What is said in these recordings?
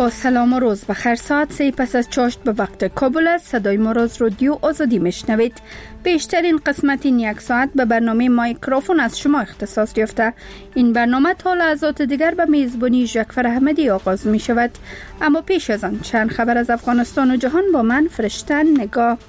با سلام و روز بخیر. ساعت 3 پس از چاشت به وقت کابل است. صدای ما را از رادیو آزادی میشنوید. بیشترین قسمت این یک ساعت به برنامه مایکروفون از شما اختصاص یافته. این برنامه تا لحظات دیگر به میزبانی جعفر احمدی آغاز می شود. اما پیش از آن چند خبر از افغانستان و جهان با من فرشته نگاه.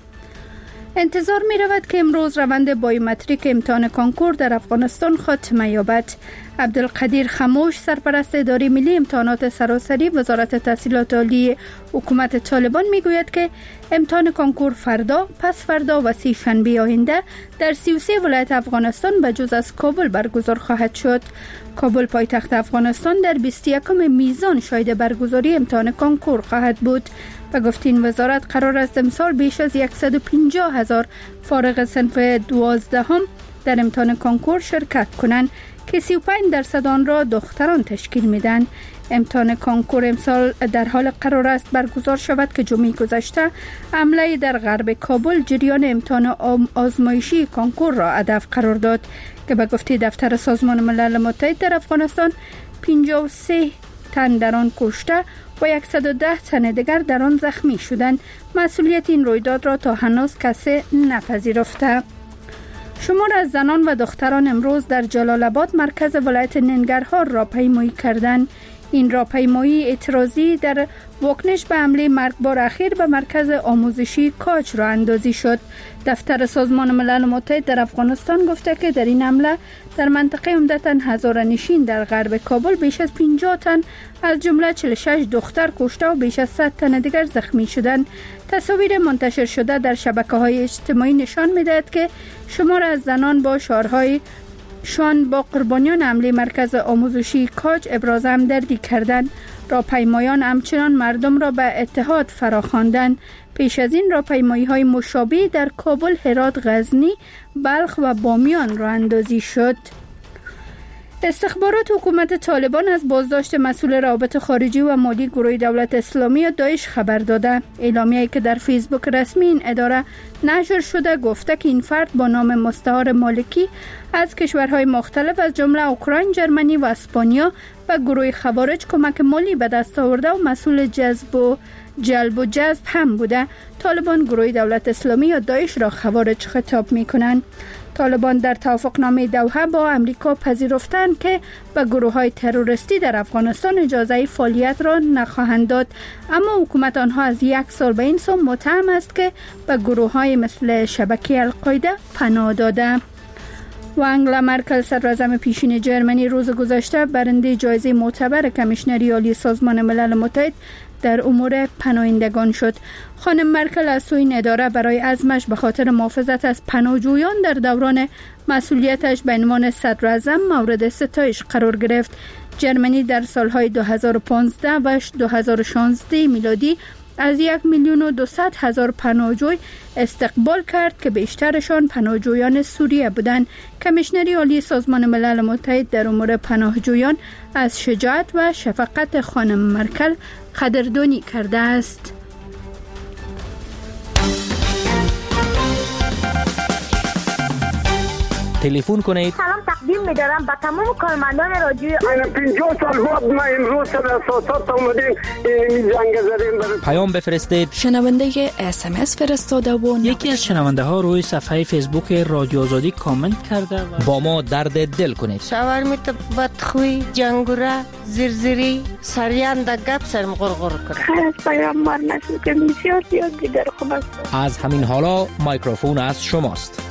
انتظار می رود که امروز روند بایومتریک امتحان کانکور در افغانستان خاتمه یابد. عبدالقدیر خموش، سرپرست اداره ملی امتحانات سراسری وزارت تحصیلات عالی حکومت طالبان می گوید که امتحان کانکور فردا، پس فردا و 3 شنبه آینده در 33 ولایت افغانستان به جز از کابل برگزار خواهد شد. کابل پایتخت افغانستان در 21 میزان شاهد برگزاری امتحان کانکور خواهد بود. به گفته این وزارت قرار است امسال بیش از 150,000 فارغ صنف 12 در امتحان کانکور شرکت کنند که 35% آن را دختران تشکیل میدن. امتحان کانکور امسال در حال قرار است برگزار شود که جمعه گذشته حمله در غرب کابل جریان امتحان آزمایشی کانکور را هدف قرار داد که به گفته دفتر سازمان ملل متحد در افغانستان 53 تن در آن کشته و 110 تن دیگر در آن زخمی شدند. مسئولیت این رویداد را تا هنوز کسی نپذیرفته. شمار از زنان و دختران امروز در جلال آباد مرکز ولایت ننگرهار راهپیمایی کردند. این راهپیمایی اعتراضی در واکنش به حمله مرگبار اخیر به مرکز آموزشی کاج راه اندازی شد. دفتر سازمان ملل متحد در افغانستان گفته که در این حمله در منطقه عمدتاً هزاره‌نشین در غرب کابل بیش از 50 تن از جمله 46 دختر کشته و بیش از 100 تن دیگر زخمی شدند. تصاویر منتشر شده در شبکه‌های اجتماعی نشان می‌دهد که شمار از زنان با شعارهای شان با قربانیان حمله مرکز آموزشی کاج ابراز همدردی کردند. راهپیمایان همچنان مردم را به اتحاد فراخواندند. پیش از این راهپیمایی‌های مشابه در کابل، هرات، غزنی، بلخ و بامیان راه اندازی شد. استخبارات حکومت طالبان از بازداشت مسئول روابط خارجی و مالی گروه دولت اسلامی یا داعش خبر داده. اعلامیه‌ای که در فیسبوک رسمی این اداره نشر شده گفته که این فرد با نام مستعار مالکی از کشورهای مختلف از جمله اوکراین، جرمنی و اسپانیا به گروه خوارج کمک مالی به دست آورده و مسئول جلب و جذب هم بوده. طالبان گروه دولت اسلامی یا داعش را خوارج خطاب می‌کنند. طالبان در توافقنامه دوحه با امریکا پذیرفتند که به گروه‌های تروریستی در افغانستان اجازه فعالیت را نخواهند داد، اما حکومت آنها از 1 سال به این سو متهم است که به گروه‌های مثل شبکه القاعده پناه داده. و انگلا مرکل، صدراعظم پیشین جرمنی، روز گذشته برنده جایزه معتبر کمیشنری عالی سازمان ملل متحد در امور پناهندگان شد. خانم مرکل از سوی این اداره برای عزمش به خاطر محافظت از پناهجویان در دوران مسئولیتش به عنوان صدراعظم مورد ستایش قرار گرفت. جرمنی در سالهای 2015 و 2016 میلادی از 1,200,000 پناهجوی استقبال کرد که بیشترشان پناهجویان سوریه بودند. کمیشنری عالی سازمان ملل متحد در امور پناهجویان از شجاعت و شفقت خانم مرکل قدردانی کرده است. تلفن کنید. سلام تقدیم می‌دارم به تمام کارمندان رادیو. من 50 سال بعد ما امروز سر اساسات اومدیم این زنگ زدیم. پیام بفرستید. شنونده SMS فرستاده و یکی از شنونده ها روی صفحه فیسبوک رادیو آزادی کامنت کرده و با ما درد دل کنید. شاورمیت بدخوی، جنگوره، زرزری، سریان گپ سرم غرغر کنه. خیلی پیام مار نشد که بسیار دیگر خوب است. از همین حالا مایکروفون از شماست.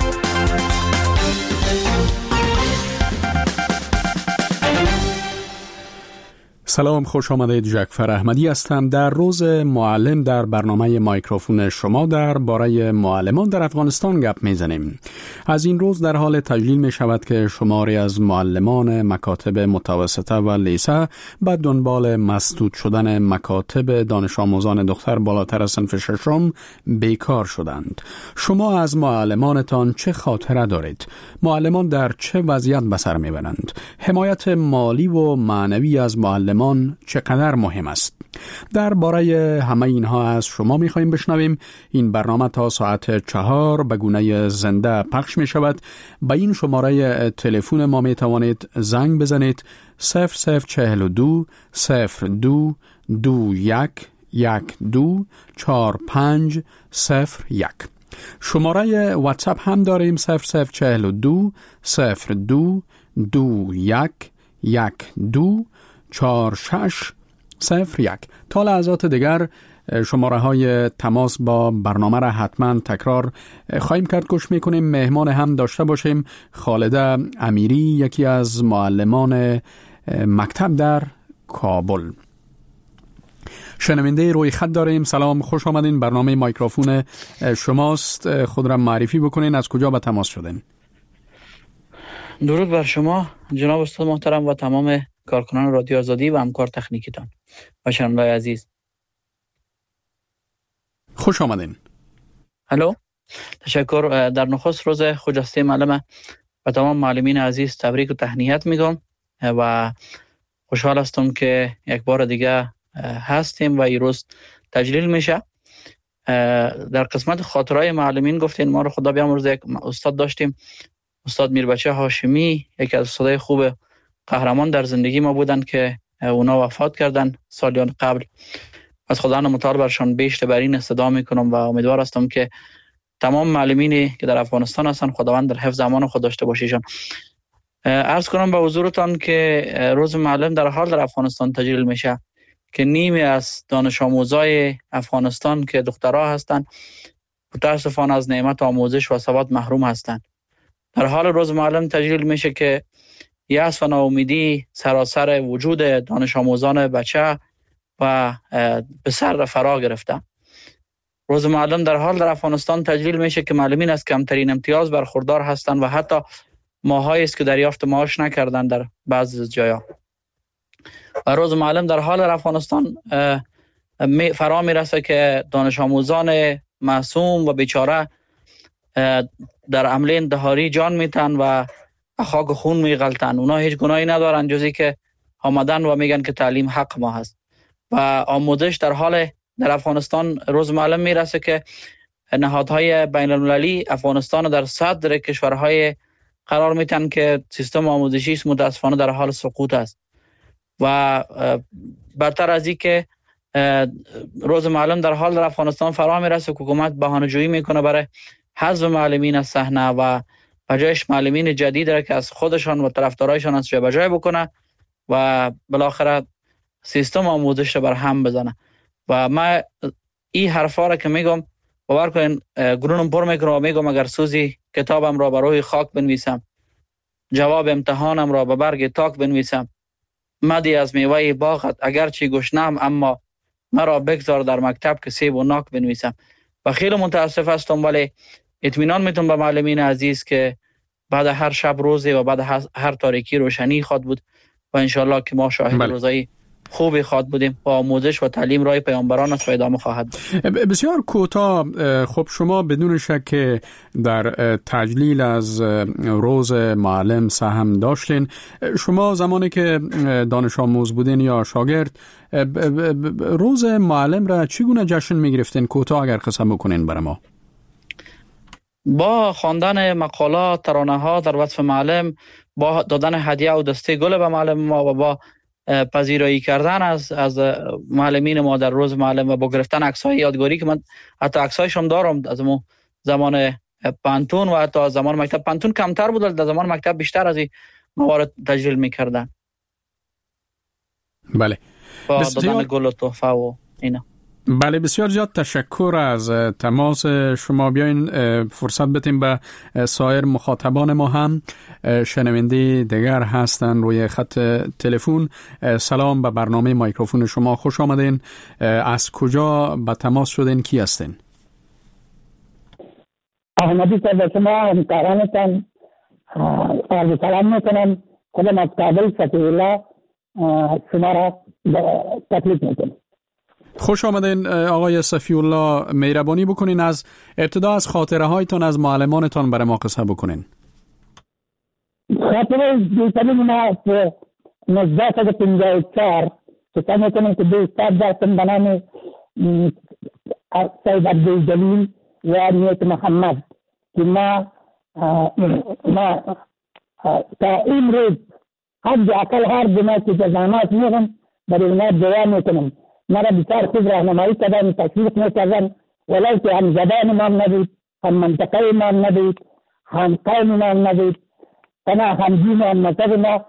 سلام، خوش آمدید. جعفر احمدی هستم. در روز معلم در برنامه مایکروفون شما درباره معلمان در افغانستان گپ میزنیم. از این روز در حال تجلیل می شود که شماری از معلمان مکاتب متوسطه و لیسه به دنبال مسدود شدن مکاتب دانش آموزان دختر بالاتر از صنف 6 بیکار شدند. شما از معلمانتان چه خاطره دارید؟ معلمان در چه وضعیت به سر میبرند؟ حمایت مالی و معنوی از معلمان معلمان چقدر مهم است. درباره همه اینها از شما می‌خواهیم بشنویم. این برنامه تا ساعت 4 به گونه زنده پخش می شود. به این شماره تلفن ما می توانید زنگ بزنید 0042 02 21 12 4501. شماره واتساپ هم داریم 0042 02 21 12 4601. تا لحظات دیگر شماره های تماس با برنامه را حتما تکرار خواهیم کرد. گوش میکنیم. مهمان هم داشته باشیم خالده امیری، یکی از معلمان مکتب در کابل. شنونده روی خط داریم. سلام، خوش آمدین. برنامه مایکروفون شماست. خود را معرفی بکنین. از کجا به تماس شدین؟ درود بر شما جناب استاد محترم و تمام کارکنان رادیو آزادی و همکار تکنیکیتان و شنونده‌های عزیز. خوش آمدین. الو، تشکر. در نخست روز خجسته معلم و تمام معلمین عزیز تبریک و تهنیت میگم و خوشحال هستم که یک بار دیگه هستیم و این روز تجلیل میشه. در قسمت خاطرهای معلمین گفتین ما رو خدا بیامرزه. یک استاد داشتیم، استاد میربچه هاشمی، یکی از استادای خوب قهرمان در زندگی ما بودن که اونا وفات کردن سالیان قبل. از خداوند متعال برشان بیشتر بر این استدعا میکنم و امیدوار هستم که تمام معلمینی که در افغانستان هستن خداوند در حفظ امان خود داشته باشیشان. عرض کنم به حضورتان که روز معلم در حال در افغانستان تجلیل میشه که نیمی از دانش آموزای افغانستان که دخترها هستند متاسفانه از نعمت آموزش و سواد محروم هستند. در حال روز معلم تجلیل میشه که یأس و ناامیدی سراسر وجود دانش آموزان بچه و به سر فرا گرفته. روز معلم در حال در افغانستان تجلیل میشه که معلمین از کمترین امتیاز برخوردار هستند و حتی ماهایی است که دریافت معاش نکردن در بعضی از جاها. و روز معلم در حال در افغانستان فرا میرسه که دانش آموزان معصوم و بیچاره در حمله انتحاری جان میتن و خاک خون میغلطن. اونا هیچ گناهی ندارن جز که آمدن و میگن که تعلیم حق ما هست. و آموزش در حال در افغانستان روز معلم میرسه که نهادهای بین المللی افغانستان در صدر کشورهای قرار میتن که سیستم آموزشی متاسفانه در حال سقوط است. و بدتر از این که روز معلم در حال در افغانستان فرا میرسه که حکومت بهانه‌جویی میکنه برای حذف معلمین از صحنه و بجایش معلمین جدید را که از خودشان و طرفدارایشان از جای بکنه و بالاخره سیستم آموزش را بر هم بزنه. و من این حرفا را که میگم باور کنین گرونم پر میکنم و میگم اگر سوزی کتابم را بر روی خاک بنویسم، جواب امتحانم را به برگ تاک بنویسم، مدی از میوه باغت اگرچه گشنم اما مرا بگذار در مکتب که سیب و ناک بنویسم. و خیلی متاسف هستم ولی اطمینان میتونم به معلمین عزیز که بعد هر شب روزی و بعد هر تاریکی روشنی خواد بود و انشالله که ما شاهد روزایی خوبی خواد بودیم و آموزش و تعلیم رای پیامبران است و ادامه خواهد بود. بسیار کوتاه. خب شما بدون شک که در تجلیل از روز معلم سهم داشتین. شما زمانی که دانش آموز بودین یا شاگرد روز معلم را چگونه جشن میگرفتین؟ کوتاه اگر قسم بکنین برای ما. با خواندن مقالات، ترانه ها در وصف معلم، با دادن هدیه و دسته گل به معلم ما و با پذیرایی کردن از معلمین ما در روز معلم و با گرفتن عکس‌های یادگاری که من حتی عکس‌هایشون دارم از زمان پانتون و حتی زمان مکتب. پانتون کمتر بود ولی در زمان مکتب بیشتر از این موارد تجلیل می‌کردن. بله. با دادن گل و تحفه و اینا. بله، بسیار زیاد تشکر از تماس شما. بیاین فرصت بدیم به سایر مخاطبان ما هم. شنونده دیگر هستن روی خط تلفن. سلام، به برنامه مایکروفون شما خوش آمدین. از کجا به تماس شدین؟ کی هستین؟ احمدی صاحب، شما همکارانتان عرض سلام میکنم. خودم از کابل فتح الله شما را تکلیف میکنم. خوش آمدین آقای صفی الله. مهربانی بکنین از ابتدا از خاطره هایتان از معلمانتان برای ما قصه بکنین. خاطره دیتری من از 1954 شکر میکنم که دو استاد داشتم به نام سید عبدالجلیل و نیت محمد که ما تا این روز حد اقل هر جمعه که جزانات میگم برای اونا دعا میکنم. مرا بسیار خوب راهنمایی کردن، تشویق میکردن، ولو که هم زبان ما نبود، هم منطقه ما نبود، هم قوم ما نبود، تنها هم دین و هم مذهب ما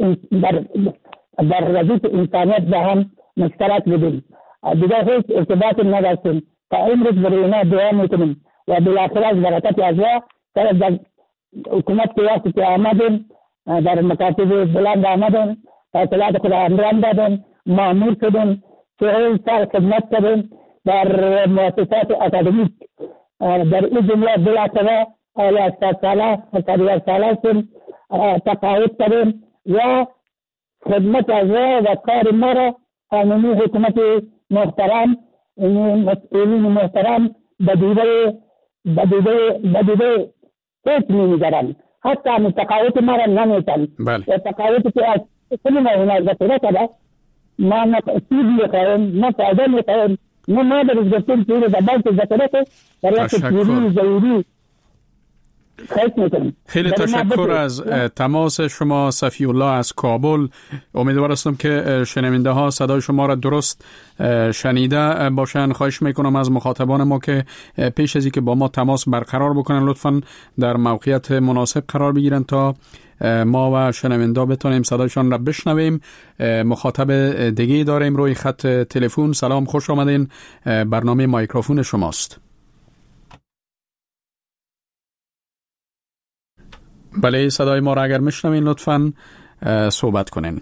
در ردیف انسانیت به هم مشترک بودیم. دیگر هیچ ارتباط نداشتیم. تا امروز برای اونا دعا میکنیم و بالاخره از برکت الله در حکومت که وقتی که آمدیم در مکاتب بلند آمدیم، اطلاعات خود انجام دادیم، مامور شدیم، 40 سال خدمت کردیم در مؤسسات اکادمیک. در این جمله بلاتبه اعلی استاد ساله تقاعد کردیم و خدمت از و کار ما را قانونی حکومت محترم، مسئولین محترم بدیده هیچ نمیگرن. حتی تقاعد ما را نمیتن. تقاعد که از کلی ما هنر ذکره کرده ما نه سود میخواهیم، نه فایده میخواهیم، نه ما در از گفتیم که در بانک ذکره که برای تشکیلی ضروری خیلی تشکر از تماس شما صفی الله از کابل. امیدوار هستم که شنونده ها صدای شما را درست شنیده باشن. خواهش میکنم از مخاطبان ما که پیش از اینکه با ما تماس برقرار بکنن لطفاً در موقعیت مناسب قرار بگیرن تا ما و شنونده بتونیم صدایشان را بشنویم. مخاطب دیگه داریم روی خط تلفن. سلام، خوش آمدین، برنامه مایکروفون شماست. بله، صدای ما را اگر میشنوین لطفاً صحبت کنین.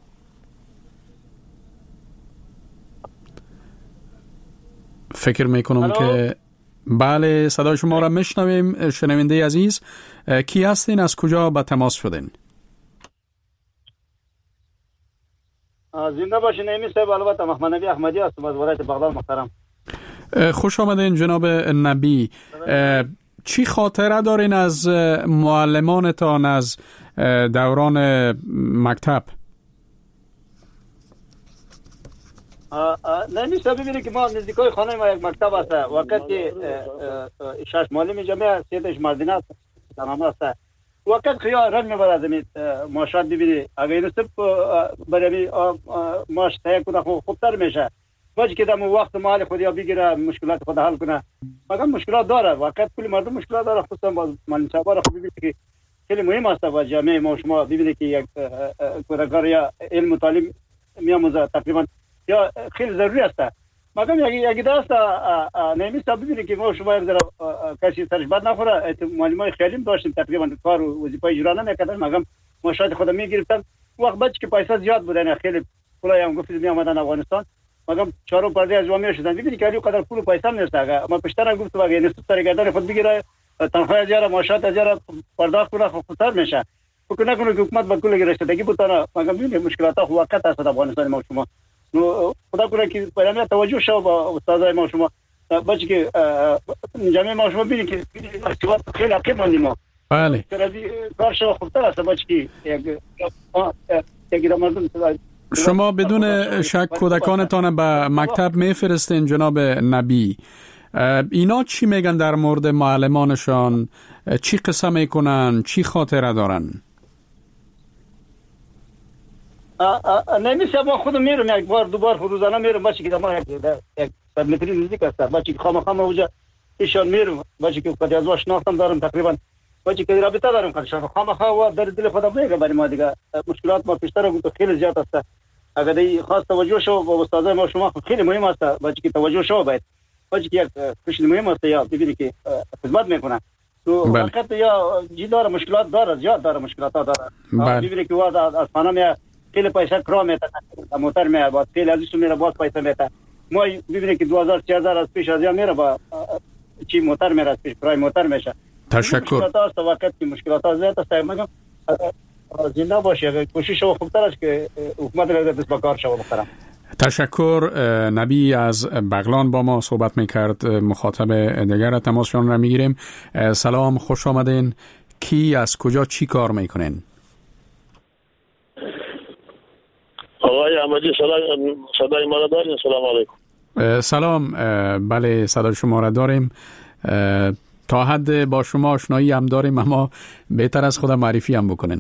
فکر میکنم که بله صدای شما را میشنویم. شنونده عزیز، کی هستین؟ از کجا به تماس شدین؟ زنده باشین. ایمی صاحب، البته محمد نبی احمدی هستم از ولایت بغلان محترم. م خوش آمدین جناب نبی. چی خاطره دارین از معلمانتان از دوران مکتب؟ نمیشه ببینید که ما نزدیکای خانه ما یک مکتب است. وقت که 6 معلم جمعه 3 مردین است تمام است. وقت خیال رنگ میبرد زمین ماشات ببینید اگر نصب برای ماش تهیه کنه خوبتر میشه. باید که دم وقت مال خودیا بگیره مشکلات خود حل کنه. مگر مشکلات داره، واقعا کلی مردم مشکلات داره، خصوصا با معلم صاحب را ببینید که خیلی مهم است با جامعه ما. شما ببینید که یک کارگر یا علم و تعلیم میاموزه تقریبا یا خیلی ضروری است. مگر یک دست نمیشه ببینید که ما شما یک ذره کسی سرش بد نخوره. معلمای خیلی داشتیم تقریبا کار و وظیفه اجرا نمیکردن، مگر ماشات خود میگرفتن. وقت بعد که پیسه زیاد بودن خیلی پولای هم گفتید می آمدن افغانستان، مگر چهارم پرده از جامعه شدن. ببینید که علی قدر پول پیسه نیست. ما پیشتر گفتم اگه نصف سرگردان خود بگیره تنخواه ازیاره ماشات ازیاره پرداخت کنه خودتر میشه. فکر نکنه که حکومت با کل رسیدگی بتونه. مگر ببینید مشکلات ها وقت است افغانستان ما. شما خدا کنه که برنامه توجه شو با استادای ما. شما باشه که جامعه ما شما ببینید که خیلی عقیب ماندیم ما. بله کار شو خوبتر است. باشه که یک مردم شما بدون شک کودکانتان به مکتب میفرستین جناب نبی. اینا چی میگن در مورد معلمانشان؟ چی قصه میکنن؟ چی خاطره دارن؟ نمیشه ما خودم میرم یک بار دو بار روزانه میرم. باشه که ما یک متری نزدیک است. باشه که خامخام اوجا ایشان میرم. باشه که خود از شناختم دارم تقریبا. باشه که رابطه دارم کارشان خامخا و در دل خودم میگه برای ما دیگه مشکلات ما پیشتر گفتم خیلی زیاد است. اگر دی خاص توجه شو با استادای ما شما خیلی مهم است. باشه که توجه شو باید. باشه که یک خیلی مهم است یا ببینید که خدمت میکنه. تو وقت یا جی داره مشکلات داره، زیاد داره مشکلات داره. ببینید که واسه از خانم خیلی پیسه کرام میته موتر میاد با خیلی ازش میره باز پیسه میته. ما ببینید که 2000 3000 از پیش از یا میره با چی موتر میره از پیش کرای موتر میشه. تشکر. مشکلات وقت که مشکلات زیاد است. میگم زنده باشه. کوشش شما خوبتر است که حکومت را دست به کار شما بکنم. تشکر. نبی از بغلان با ما صحبت میکرد. مخاطب دیگر تماسشان را میگیریم. سلام، خوش آمدین. کی از کجا چی کار میکنین؟ آقا آقای احمدی صدای ما را دارین؟ سلام علیکم. سلام. بله صدای شما را داریم. تا حد با شما آشنایی هم داریم، اما بهتر از خودم معرفی هم بکنین.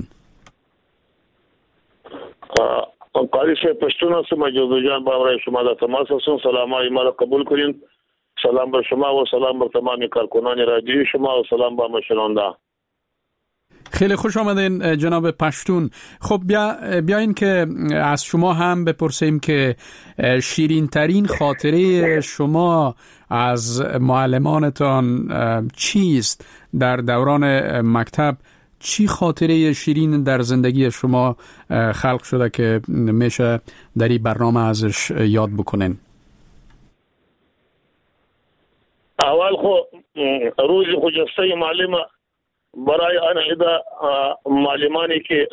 قاری صاحب پشتون هستم، جوزو جان با برای شما در تماس هستم. سلام های ما را قبول کنین. سلام بر شما و سلام بر تمام کارکنان رادیوی شما و سلام با مشنونده. خیلی خوش آمدین جناب پشتون. خب بیاین که از شما هم بپرسیم که شیرین ترین خاطره شما از معلمانتان چیست در دوران مکتب؟ چی خاطره شیرین در زندگی شما خلق شده که میشه در این برنامه ازش یاد بکنین؟ اول روز خجسته معلم برای آن ایده معلمانی که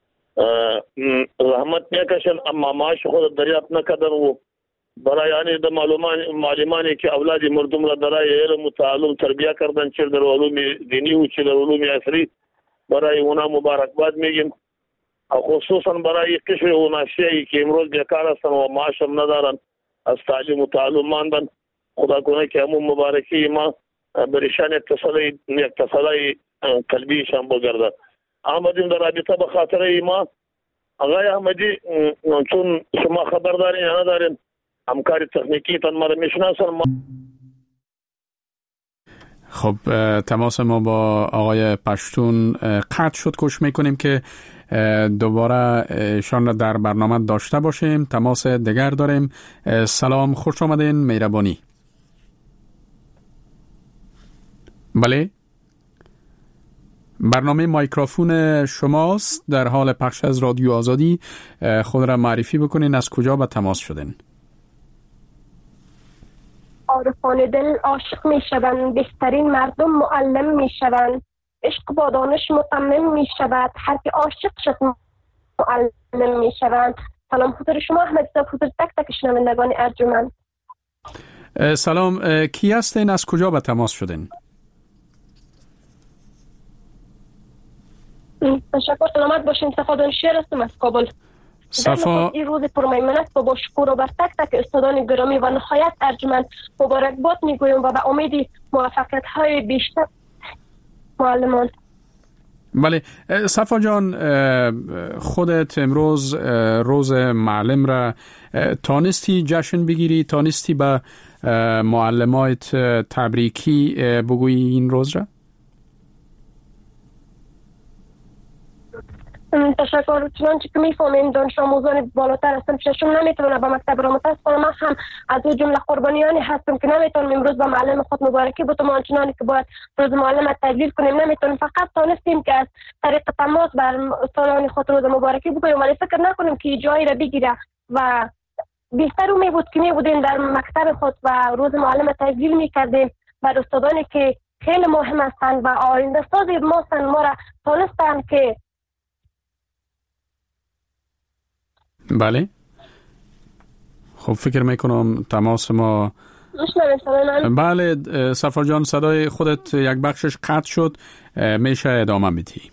زحمت میکشن اما معاش خود دریافت نکردن و برای آن ایده معلمانی که اولاد مردم را برای علم و تعلم تربیه کردن، چه در علوم دینی و چه در علوم عصری، برای اونا مبارکباد میگیم. خصوصا برای قشر و ناشیه‌ای که امروز بیکار هستن و معاش هم ندارن، از تعلیم و تعلم ماندن. خدا کنه که همون مبارکی ما برشان یک تسلی قلبیشان بگرده. آمدیم در رابطه به خاطره ما. آقای احمدی، چون شما خبر دارین یا ندارین، همکار تکنیکی تان ما را میشناسن. خب تماس ما با آقای پشتون قطع شد. کوشش میکنیم که دوباره ایشان را در برنامه داشته باشیم. تماس دیگر داریم. سلام، خوش آمدین، مهربانی. بله، برنامه مایکروفون شماست، در حال پخش از رادیو آزادی. خود را معرفی بکنین، از کجا به تماس شدین؟ عارفان دل عاشق می شوند، بهترین مردم معلم می شوند، عشق با دانش متمم می شود، هر که عاشق شد معلم می شوند. سلام حضور شما احمد صاحب، حضور تک تک شنوندگان ارجمند. سلام، کی هستین؟ از کجا به تماس شدین؟ تشکر، سلامت باشین. صفا دانشیر هستم از کابل. صفا، این روز پرمیمنت با شکر و بر تک تک استادان گرامی و نهایت ارجمند مبارکباد میگویم و به امید موفقیت های بیشتر معلمان. بله صفا جان، خودت امروز روز معلم را تانستی جشن بگیری؟ تانستی به معلمایت تبریکی بگویی این روز را؟ تشکر. چنانچه که میفهمیم دانش آموزان بالاتر هستم، پیششون نمیتونه به مکتب را متاسفانه من هم از اون جمله قربانیانی هستم که نمیتونم امروز به معلم خود مبارکی بتم آنچنانی که باید روز معلم تجلیل کنیم نمیتونیم. فقط تانستیم که از طریق تماس بر استادان خود روز مبارکی بگوییم، ولی فکر نکنیم که جایی را بگیره و بهتر می بود که می بودیم در مکتب خود و روز معلم تجلیل میکردیم بر استادانی که خیلی مهم هستند و آینده ساز ما هستند. ما را تانستند که بله. خب فکر میکنم تماس ما بله صفا جان، صدای خودت یک بخشش قطع شد، میشه ادامه بدی؟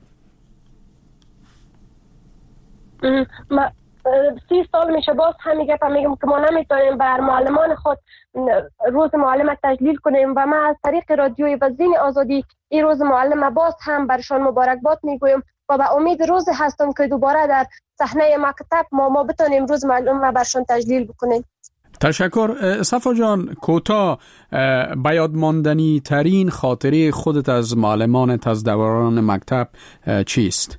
30 سال میشه باز همین گپ میگم که ما نمیتونیم بر معلمان خود روز معلم تجلیل کنیم و ما از طریق رادیوی و زین آزادی این روز معلم باز هم برشان مبارکباد میگویم و به امید روز هستم که دوباره در صحنه مکتب ما بتونیم روز معلم و برشان تجلیل بکنیم. تشکر. صفا جان، کوتاه به یاد ماندنی ترین خاطره خودت از معلمانت از دوران مکتب چیست؟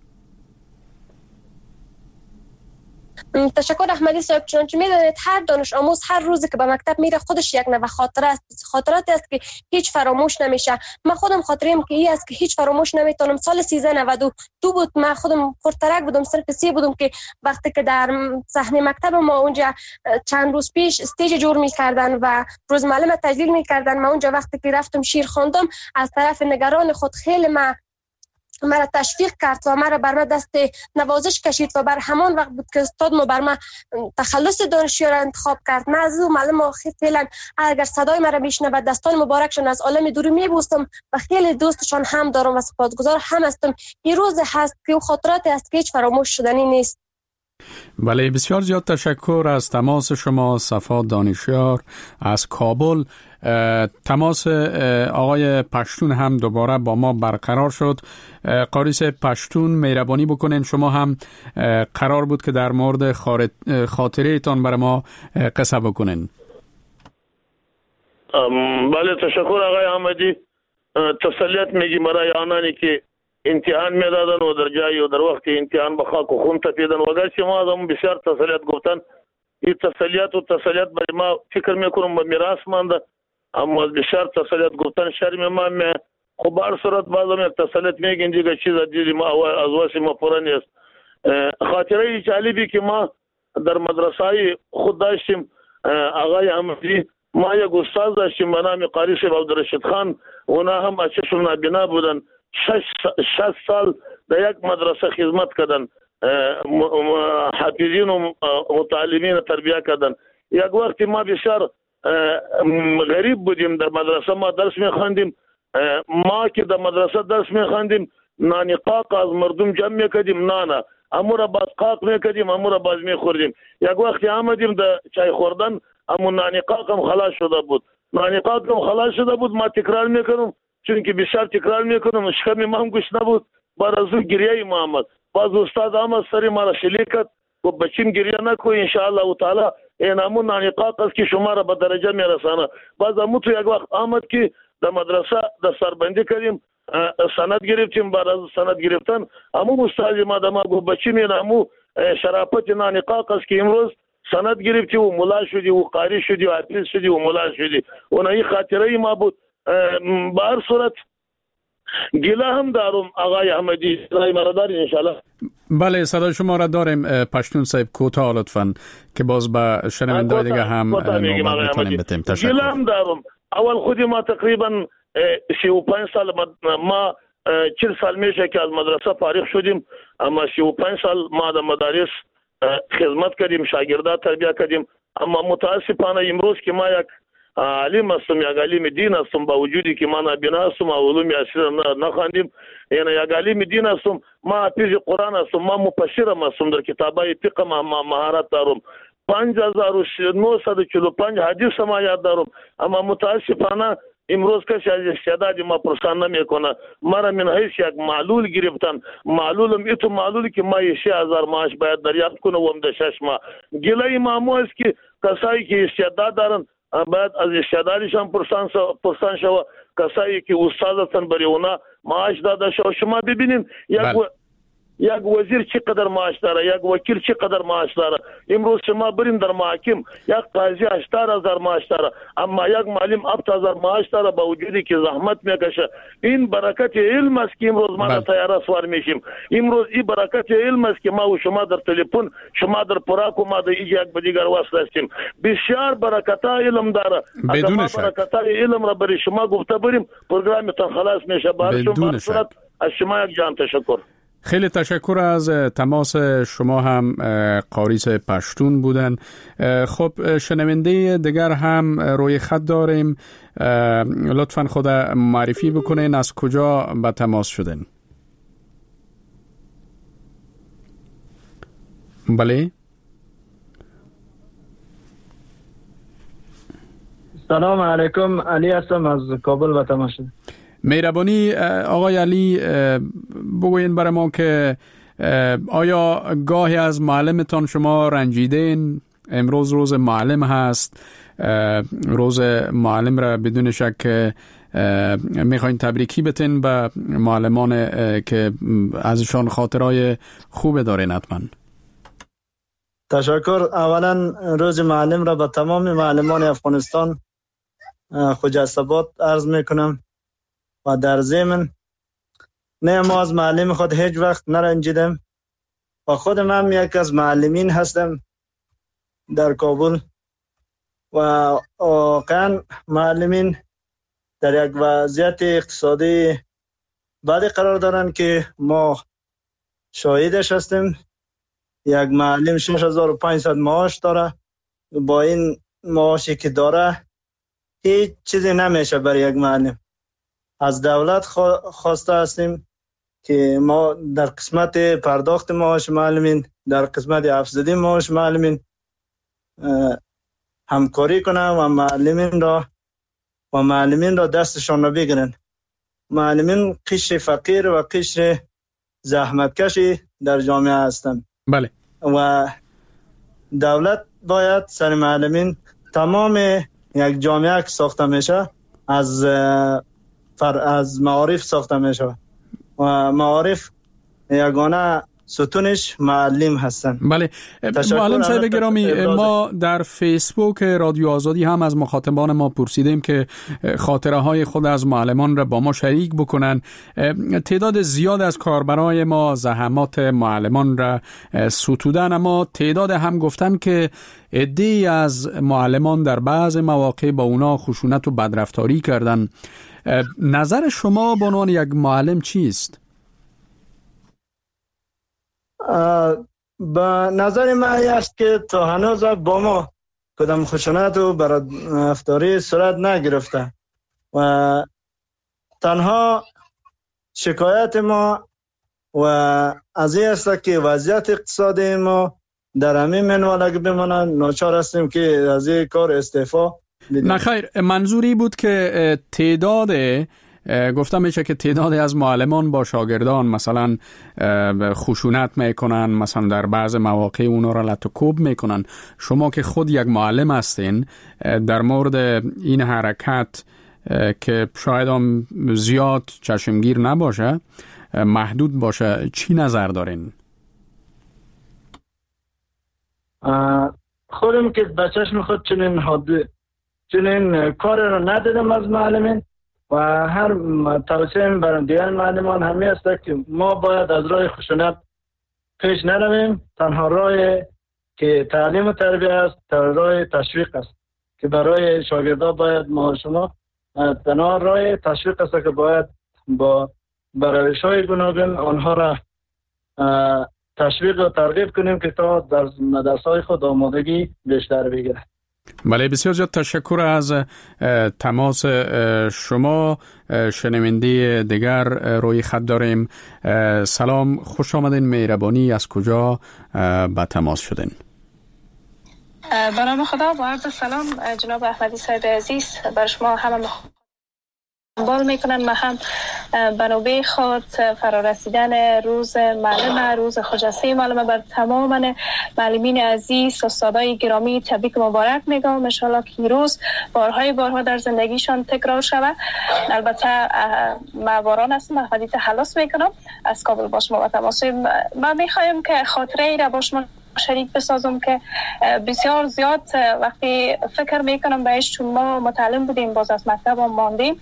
تشکر احمدی صاحب. چنانچه میدونید هر دانش آموز هر روزی که به مکتب میره خودش یک نوع خاطراتی است که هیچ فراموش نمیشه. من خودم خاطرم که این است که هیچ فراموش نمیتونم. سال 1392 بود، من خودم خردترک بودم، صرف 30 بودم که وقتی که در صحنه مکتب ما اونجا چند روز پیش استیج جور میکردن و روز معلم تجلیل میکردن، من اونجا وقتی که رفتم شعر خواندم از طرف نگران خود خیلی مرا تشویق کرد و مرا بر من دست نوازش کشید و بر همان وقت بود که استاد ما بر من تخلص دانشجو را انتخاب کرد. من از او معلم آخر فعلا اگر صدای مرا میشنود دستان مبارکشان از عالم دور میبوسم و خیلی دوستشان هم دارم و سپاسگزار هم هستم. این روز هست که او خاطراتی است که هیچ فراموش شدنی نیست. بله، بسیار زیاد تشکر از تماس شما صفا دانشیار از کابل. تماس آقای پشتون هم دوباره با ما برقرار شد. قاریس پشتون، مهربانی بکنین، شما هم قرار بود که در مورد خاطره ایتان برای ما قصه بکنین. بله، تشکر آقای احمدی. تسلیت میگیم برای آنانی که امتحان میدادن و در جایی و در وقت امتحان به خاک و خون تپیدن و اگرچه ما از هم بسیار تسلیت گفتن، این تسلیت برای ما فکر میکنم به میراث مانده، اما بسیار تسلیت گفتن شرم ما می خب هر صورت بعضم یک تسلیت میگین دیگه چیز دیدی ما از واسی ما پورا نیست. خاطره جالبی که ما در مدرسه خود داشتیم آقای احمدی، ما یک استاد داشتیم به نام قاری صاحب عبدالرشید خان، اونا هم اچشون نابینا بودن، 6 سال در یک مدرسه خدمت کردن، حافظین و متعلمین تربیه کردن. یک وقتی ما بسیار غریب بودیم، در مدرسه ما درس میخواندیم، ما که در مدرسه درس میخواندیم نانی قاق از مردم جمع میکردیم، نانا امورا باز قاق میکردیم، امورا باز میخوردیم. یک وقتی آمدیم در چای خوردن، امون نانی قاق هم خلاص شده بود، ما تکرار میکنم چون که بسیار تکرار میکنم، شکم ما هم گوش نبود، بعد از اون گریه ما آمد، باز استاد آمد سری ما را شلیک کرد و بچیم گریه نکو انشاءالله تعالی این همون نانیقاق است که شما را به درجه میرسانه. باز همون تو یک وقت آمد که در مدرسه در سربندی کردیم، سند گرفتیم، بعد از سند گرفتن همون استاد ما در ما گفت بچیم این همون شرافت نانیقاق است که امروز سند گرفتی و ملا شدی و قاری شدی و حافظ شدی و ملا شدی. اون این خاطره ما بود. به هر صورت گله هم دارم آقای احمدی، صدای مرا دارین انشاءالله؟ بله، صدای شما را داریم پشتون صاحب. کوتاه لطفاً که باز به شنونده‌های دیگه هم نوبت بتونیم بتیم. تشکر. گله هم دارم. اول خودی ما تقریبا 35 سال ما 40 سال میشه که از مدرسه فارغ شدیم، اما 35 سال ما در مدارس خدمت کردیم، شاگردان تربیت کردیم. اما متاسفانه امروز که ما یک عالم هستم، یک عالم دین هستم، با وجودی که ما نابینا هستم و علوم عصری نخواندیم، یعنی یک عالم دین هستم، ما حافظ قرآن هستم، ما مفسر هستم، در کتابای فقه ما مهارت دارم، 5945 حدیث ما یاد دارم. اما متاسفانه امروز کسی از استعداد ما پرسان نمیکنه. مرا من حیث یک معلول گرفتن، معلولم ایتو معلولی که ما 3000 معاش باید دریافت کنه و هم در 6 ماه. گله ما است که کسایی که استعداد دارن باید از استعدادشان پرسان شود، کسایی که استاد هستن برای اونا معاش داده شود. شما ببینین یک وزیر چقدر معاش داره، یک وکیل چقدر معاش داره. امروز شما برین در محاکم، یک قاضی 80000 معاش داره، اما یک معلم 7000 معاش داره، با وجودی که زحمت میکشه. این برکت علم است که امروز ما در طیاره سوار میشیم. امروز این برکت علم است که ما و شما در تلفن، شما در پراک و ما در یک به دیگر وصل هستیم. بسیار برکت علم داره. بدون شک برکت علم را برای شما گفته بریم، پروگرامتون خلاص میشه. بدون شک. از شما یک جان تشکر. خیلی تشکر از تماس شما هم قاریس پشتون بودن. خب شنونده دیگر هم روی خط داریم، لطفاً خود معرفی بکنین، از کجا به تماس شدن؟ بله. سلام علیکم، علی هستم از کابل به تماس شدم. مهربانی آقای علی بگوین برای ما که آیا گاهی از معلمتان شما رنجیدین؟ امروز روز معلم هست، روز معلم را بدون شک میخواین تبریکی بتین به معلمان که ازشان خاطرهای خوب دارین حتما. تشکر. اولا روز معلم را به تمام معلمان افغانستان خجسته عرض میکنم و در ضمن نه ما از معلم خود هیچ وقت نرنجیدم و خودم هم یک از معلمین هستم در کابل و واقعا معلمین در یک وضعیت اقتصادی بدی قرار دارن که ما شاهدش هستیم. یک معلم 6500 معاش داره، با این معاشی که داره هیچ چیزی نمیشه برای یک معلم. از دولت خواسته هستیم که ما در قسمت پرداخت معاش معلمین، در قسمت افزودی معاش معلمین همکاری کنن و معلمین را دستشان را بگیرن. معلمین قشر فقیر و قشر زحمتکشی در جامعه هستند. بله. و دولت باید سر معلمین تمام یک جامعه که ساخته میشه از معارف ساخته میشه و معارف یگانه ستونش معلم هستن. بله. معلم صاحب گرامی، ما در فیسبوک رادیو آزادی هم از مخاطبان ما پرسیدیم که خاطره های خود از معلمان را با ما شریک بکنن. تعداد زیاد از کاربرای ما زحمات معلمان را ستودن، اما تعداد هم گفتن که عده‌ای از معلمان در بعض مواقع با اونا خشونت و بدرفتاری کردن. نظر شما به عنوان یک معلم چیست؟ به نظر من است که تا هنوز با ما کدام خشونت و بدرفتاری صورت نگرفته و تنها شکایت ما و از این است که وضعیت اقتصادی ما در همین منوال اگه بمانند ناچار هستیم که از این کار استعفا بدیم. نه خیر، منظوری بود که تعداد گفتم میشه که تعدادی از معلمان با شاگردان مثلا خشونت میکنن، مثلا در بعض مواقع اونا را لطوکوب میکنن. شما که خود یک معلم هستین، در مورد این حرکت که شاید هم زیاد چشمگیر نباشه، محدود باشه، چی نظر دارین؟ خودم که بچه‌ش میخواد چنین کار را ندیدم از معلمین و هر توصیه برای دیگر معلمان همی است که ما باید از راه خشونت پیش نرویم. تنها راه که تعلیم و تربیه است راه تشویق است که برای شاگردان باید ما شما تنها راه تشویق است که باید با روش‌های گوناگون آنها را تشویق و ترغیب کنیم که تا در مدرسه‌های خود آمادگی بیشتر بگیرند. بله، بسیار زیاد تشکر از تماس شما. شنونده دیگر روی خط داریم. سلام، خوش آمدین، مهربانی، از کجا با تماس شدین؟ به نام خدا، با عرض سلام جناب احمدی صاحب عزیز، بر شما همه بال میکنن. من هم به نوبه خود فرارسیدن روز معلم، روز خجسته معلم، بر تمام معلمین عزیز، استادای گرامی تبریک مبارک میگم. ان شاء الله که این روز بارها در زندگیشان تکرار شود. البته معواران هستم، احمدی تخلص میکنم از کابل با شما و تماس. من میخوایم که خاطره ای را با شما شریک بسازم که بسیار زیاد وقتی فکر میکنم بهش، چون ما متعلم بودیم، باز از مکتب هم ماندیم،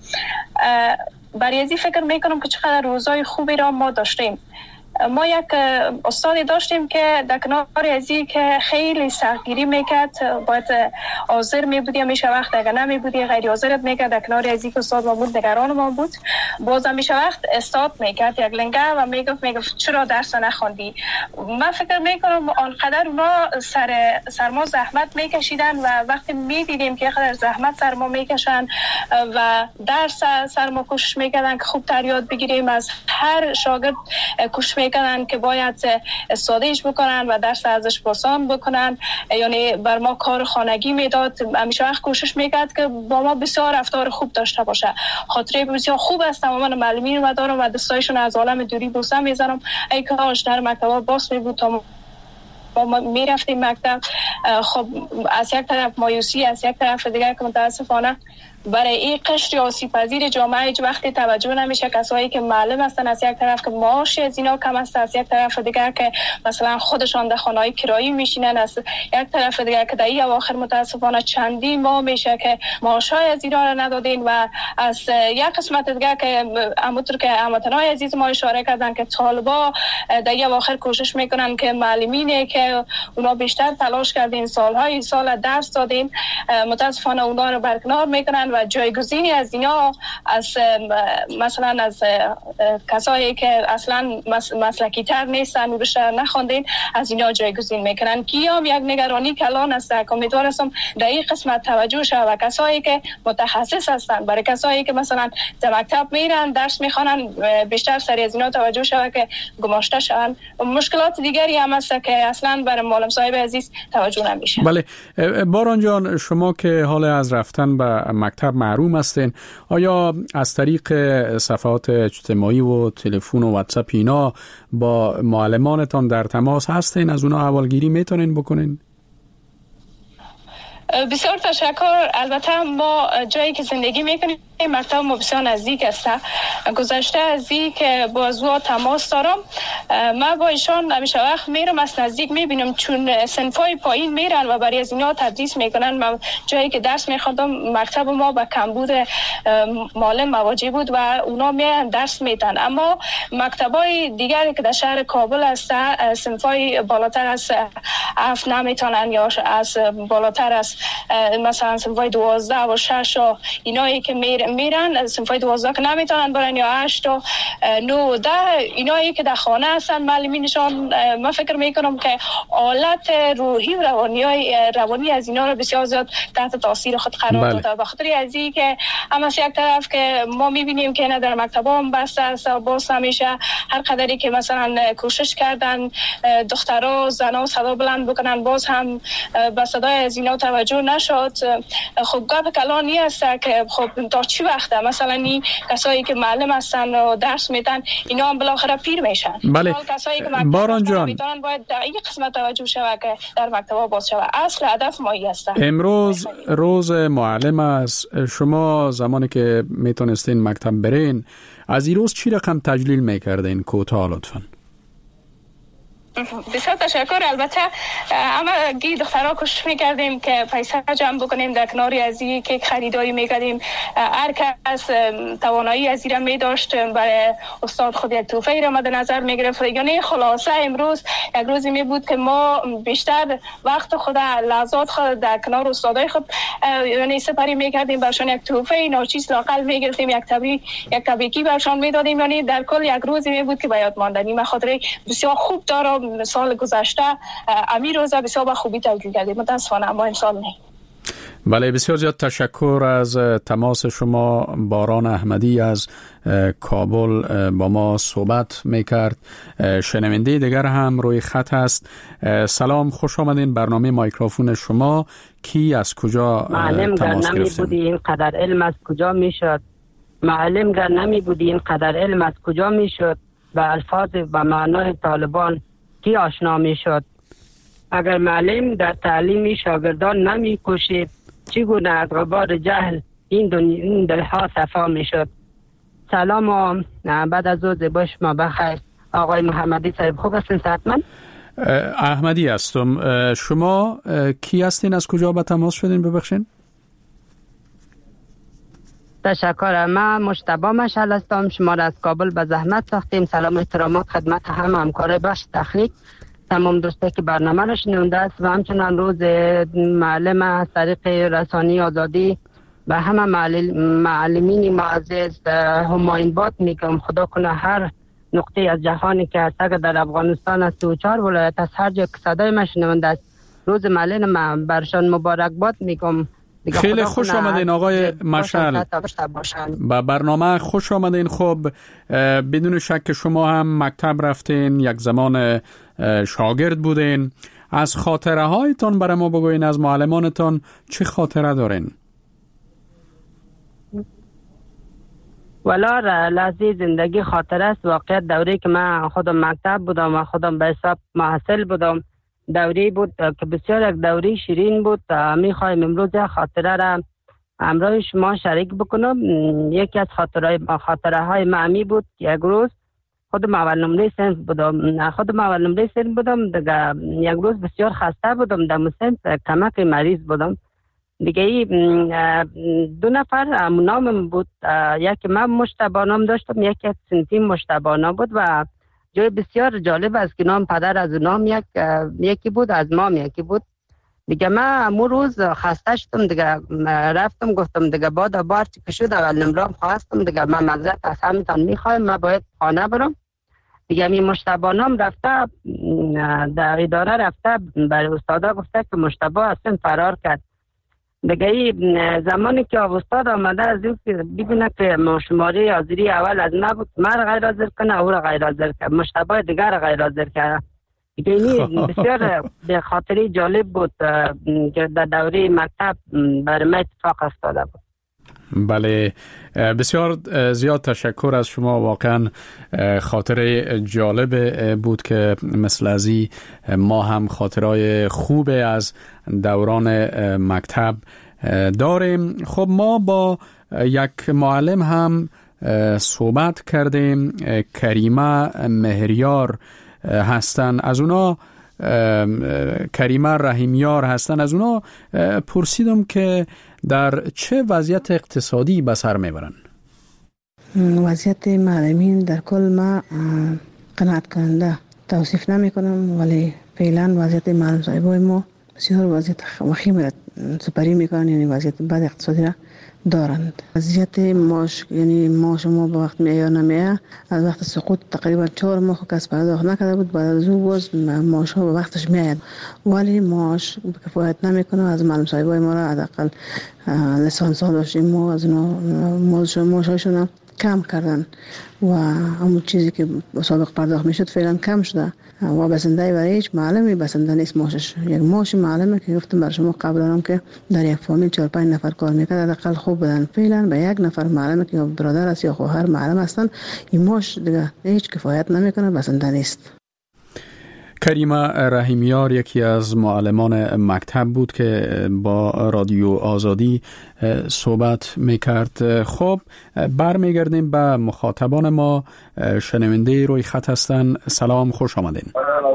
بریزی فکر میکنم که چقدر روزای خوبی را ما داشتیم. ما یک استادی داشتیم که در کنار ازی که خیلی سختگیری میکرد، باید حاضر میبودی، میشه وقت اگر نمیبودی غیر حاضرت میکرد. در کنار ازی که استاد ما بود، نگران ما بود، باز میشه وقت استاد میکرد یک لنگه و میگفت چرا درس نخوندی. من فکر میکنم آنقدر اونا سر ما زحمت میکشیدن و وقتی میدیدیم که قدر زحمت سر ما میکشن و درس سر ما کوشش میکردن که خوب تر یاد بگیریم، از هر شاگرد کوشش میکنن که باید استادیش بکنن و درس ازش پرسان بکنن. یعنی بر ما کار خانگی میداد، همیشه وقت کوشش میکرد که با ما بسیار رفتار خوب داشته باشه. خاطره بسیار خوب است تمام معلمین و دارم و دستایشون از عالم دوری بوسه میزنم. ای کاش در مکتب باز میبود تا ما میرفتیم مکتب. خب از یک طرف مایوسی، از یک طرف دیگر که متاسفانه برای این قشر آسیب پذیر جامعه هیچ وقتی توجه نمیشه. کسایی که معلم هستن از یک طرف که معاش از اینا کم است، از یک طرف دیگر که مثلا خودشان در خانه‌های کرایی میشینن، از یک طرف دیگر که در این اواخر متاسفانه چندین ماه میشه که معاشای از اینا را ندادین و از یک قسمت دیگر که همونطور که هموطنای عزیز ما اشاره کردن که طالبا در این اواخر کوشش میکنن که معلمینی که اونا بیشتر تلاش کردین سال درس دادین، متاسفانه اونا رو برکنار میکنن و جایگزینی از اینا از مثلا از کسایی که اصلا مسلکی تر نیستن و بیشتر نخوندین از اینا جایگزین میکنن که هم یک نگرانی کلان است که امیدوارم در این قسمت توجه شود و کسایی که متخصص هستن برای کسایی که مثلا در مکتب میرن درس میخوانن بیشتر سری از اینا توجه شود که گماشته شون. مشکلات دیگری هم هست که اصلا برای معلم صاحب عزیز توجه نمیشه. بله باران جان، شما که حال از رفتن به مکتب محروم هستین، آیا از طریق صفحات اجتماعی و تلفن و واتساپ اینا با معلمانتان در تماس هستین؟ از اونا احوالگیری میتونین بکنین؟ بسیار تشکر. البته ما جایی که زندگی میکنیم مکتب ما بسیار نزدیک است. گذشته از این که با ازوا تماس دارم، من با ایشان همیشه وقت میرم از نزدیک میبینم چون صنفای پایین میرن و برای از اینا تدریس میکنن. من جایی که درس میخوندم مکتب ما با کمبود معلم مواجه بود و اونا میان درس میدن، اما مکتبای دیگری که در شهر کابل است صنفای بالاتر از 7 نمیتونن یا از بالاتر از مثلا صنفای 12 و 6 و اینایی که میرن صنفای 12 که نمیتونن برن یا 8 و 9 و 10 اینایی که در خانه هستن معلمینشان، من فکر میکنم که حالت روحی و روانی از اینا رو بسیار زیاد تحت تاثیر خود قرار داده. به خاطر از این که هم از یک طرف که ما میبینیم که نه در مکتبا هم بسته است و باز همیشه هر قدری که مثلا کوشش کردن دخترها زنا صدا بلند بکنن باز هم به صدای از اینا توجه نشد. خب گپ کلانی است که خب تا چی وقته مثلا این کسایی که معلم هستن و درس میدن اینا هم بالاخره پیر میشن. بله باران جان، میتونن باید در این قسمت توجه شود که در مکتبا باز شود. اصل هدف ما است. امروز روز معلم است. شما زمانی که میتونستین مکتب برین از این روز چی رقم تجلیل میکردین؟ کوتاه لطفاً. بسیار تشکر. البته اما گی دخترها کوشش میکردیم که پیسه جمع بکنیم در کناری از این که خریداری میکردیم. هر کس توانایی از این می داشت برای استاد خود یک توفیق را مد نظر میگرفت. یعنی خلاصه امروز یک روزی می بود که ما بیشتر وقت خود لحظات خود در کنار استادای خود یعنی سپری میکردیم، برشان یک توفیق ناچیز لاقل میگرفتیم، یک تبریکی برشان میدادیم. یعنی در کل یک روزی می بود که به یاد ماندنی. من خاطره بسیار خوب دارم. سال گذشته امیر روزه بسیار با خوبی تجلیل کردیم، متاسفانه اما امسال نه. بله بسیار زیاد تشکر از تماس شما. باران احمدی از کابل با ما صحبت میکرد. شنونده دیگر هم روی خط هست. سلام، خوش آمدین برنامه مایکروفون شما. کی از کجا تماس گرفتین؟ بودی اینقدر علم از کجا میشد؟ معلم گر نمی بودی اینقدر علم از کجا میشد؟ به الفاظ و معنای طالبان کی آشنا می شد؟ اگر معلم در تعلیم شاگردان نمی کوشید چگونه از غبار جهل این دلها صفا می شد؟ سلام و بعد از روز باش ما بخیر. آقای محمدی صاحب خوب هستین؟ صحتمند؟ احمدی هستم. شما کی هستین؟ از کجا به تماس شدین؟ ببخشین. تشکر. من مجتبی مشعل هستم. شما را از کابل به زحمت ساختیم. سلام احترامات خدمت همه همکار بخش تخلیق، تمام دوستایی که برنامه را شنونده است و همچنان روز معلم از طریق رسانی آزادی و همه معلمین معزز هماینبات میگم. خدا کنه هر نقطه از جهانی که هست اگر در افغانستان از 34 ولایت از هر جا که صدای من شنونده است روز معلم من برشان مبارکباد میگم. خیلی خوش آمدین آقای مشعل، با برنامه خوش آمدین. خب بدون شک شما هم مکتب رفتین، یک زمان شاگرد بودین. از خاطره هایتان برای ما بگوین، از معلمانتان چه خاطره دارین؟ والا لحظه زندگی خاطره است. واقعیت دوری که من خودم مکتب بودم و خودم به حساب محصل بودم، دوری بود که بسیار یک دوری شیرین بود. میخوایم امروز خاطره را همراه شما شریک بکنم. یکی از خاطره های معمی بود. یک روز خودم اول نمره صنف بودم. دیگه یک روز بسیار خسته بودم، در صنف کمک مریض بودم. دیگه دو نفر نامم بود، یکی من مجتبی نام داشتم، یکی از صنفی مجتبی نام بود و جای بسیار جالب است که نام پدر از نام یکی بود، از مام یکی بود. دیگه من امو روز خسته شدم دیگه، رفتم گفتم دیگه بار که شد اول نمرام خواستم دیگه من معذرت از همتان میخوایم، من باید خانه برم دیگه. می مشتبانم رفته در اداره رفته برای استادا گفته که مشتبا اصلا فرار کرد دیگه. این زمانی که استاد آمده از این که ببینه که شماره حاضری اول از نبود، من غیر حاضر کنه او را غیر حاضر کرد، مشتبا دیگر را غیر حاضر کرد دیگه. این بسیار به خاطری جالب بود که در دوره مکتب برای من اتفاق افتاده بود. بله، بسیار زیاد تشکر از شما. واقعا خاطر جالب بود که مثل ازی ما هم خاطرهای خوب از دوران مکتب داریم. خب ما با یک معلم هم صحبت کردیم، کریمه مهریار هستن، از اونا کریمه رحیمیار هستن، از اونا پرسیدم که در چه وضعیت اقتصادی به سر میبرن. وضعیت معلمین در کل ما قناعت کننده توصیف نمی کنم، ولی فعلا وضعیت معلم صاحبای ما بسیار وضعیت وخیم را سپری میکنن، یعنی وضعیت بد اقتصادی را دارند. وضعیت معاش، یعنی معاش ما به وقت میآید یا نمیآید، از وقت سقوط تقریبا 4 ماه کس پرداخت نکرده بود، بعد از اون باز معاش ها به وقتش میآید، ولی معاش کفایت نمیکنه. از معلم صاحبای ما را حداقل لیسانس ها داشتیم ما از اونا معاششون کم کردن و همون چیزی که سابق پرداخت میشد فعلا کم شده و بسنده برای هیچ معلمی بسنده نیست معاشش. یک معاش معلمه که گفتم برای شما قبل هم که در یک فامیل 4-5 نفر کار میکنه حداقل خوب بدن. فعلا به یک نفر معلم که برادر است یا خواهر معلم هستن، این معاش دیگه هیچ کفایت نمیکنه، بسنده نیست. کریمه رحیمیار یکی از معلمان مکتب بود که با رادیو آزادی صحبت میکرد. خب برمیگردیم به مخاطبان ما. شنونده روی خط هستن. سلام، خوش آمدین.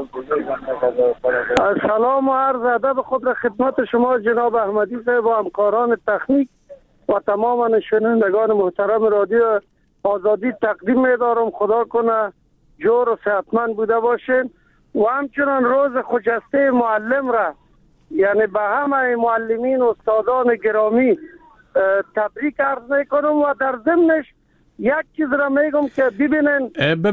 سلام و عرض ادب خود را خدمت شما جناب احمدی صاحب و همکاران تکنیک و تمام شنوندگان محترم رادیو آزادی تقدیم می‌دارم. خدا کنه جور و صحتمند بوده باشین و همچنان روز خجسته معلم را، یعنی به همه معلمین و استادان گرامی تبریک عرض میکنم و در ضمنش یک چیز را میگم که ببینن.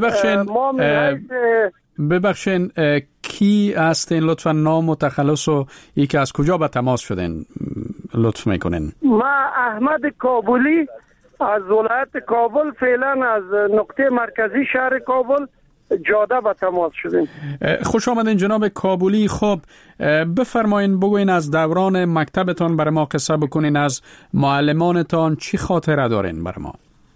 ببخشین کی هستین لطفا؟ نام و تخلص و یکی از کجا به تماس شدین لطف میکنین؟ ما احمد کابلی از ولایت کابل، فعلا از نقطه مرکزی شهر کابل جاده به تماس شدیم. خوش آمدین جناب کابلی. خب بفرمایین، بگوین از دوران مکتبتان برای ما قصه بکنین، از معلمانتان چی خاطره دارین برای ما؟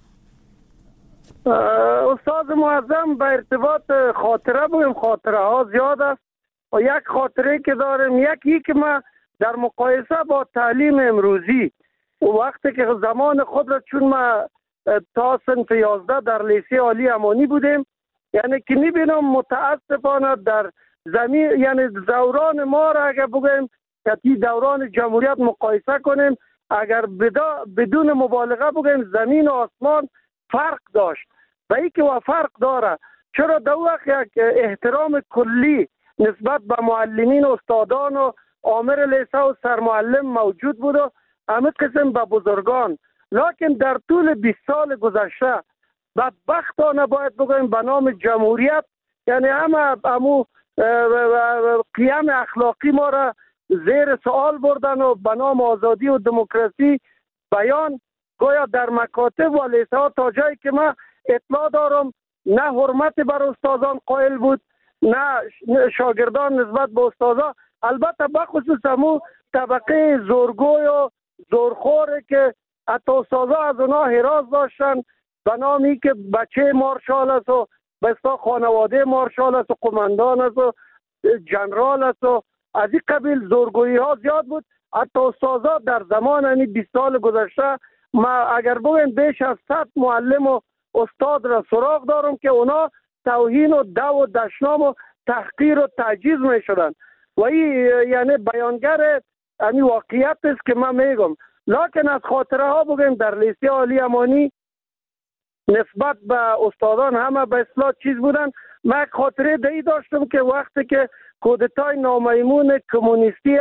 استاد معظم، به ارتباط خاطره بگیم، خاطره ها زیاد است و یک خاطره که داریم، یکی که ما در مقایسه با تعلیم امروزی و وقتی که زمان خود را، چون ما تا صنف 11 در لیسه عالی امانی بودیم، یعنی که میبینم متاسفانه در زمین، یعنی دوران ما را اگر بگیم که دوران جمهوریت مقایسه کنیم، اگر بدون مبالغه بگیم زمین و آسمان فرق داشت و ای که فرق داره. چرا در وقت یک احترام کلی نسبت به معلمین و استادان و آمر لیسه و سرمعلم موجود بود و همه قسم به بزرگان، لکن در طول 20 سال گذشته بدبختانه باید بگویم به نام جمهوریت، یعنی همو قیام اخلاقی ما را زیر سوال بردن و به نام آزادی و دموکراسی بیان گویا در مکاتب و لیسه ها تا جایی که من اطلاع دارم نه حرمت بر استادان قائل بود، نه شاگردان نسبت به استادان. البته بخصوص همو طبقه زورگوی و زورخوره که حتی استادان از اونا حراس داشتن به نامی که بچه مارشال است و بستا خانواده مارشال است و قماندان است و جنرال است و از این قبیل زورگویی ها زیاد بود. حتی استادان در زمان 20 سال گذشته ما اگر بگویم بیش از 100 معلم و استاد را سراغ دارم که اونا توهین و دو و دشنام و تحقیر و تعجیز می شدن و این یعنی بیانگر این واقعیت است که من میگم. لکن از خاطره ها بگیم در لیسه عالی امانی نسبت به استادان همه به اصلاح چیز بودن. من خاطره دی داشتم که وقتی که کودتای نامیمون کمونیستی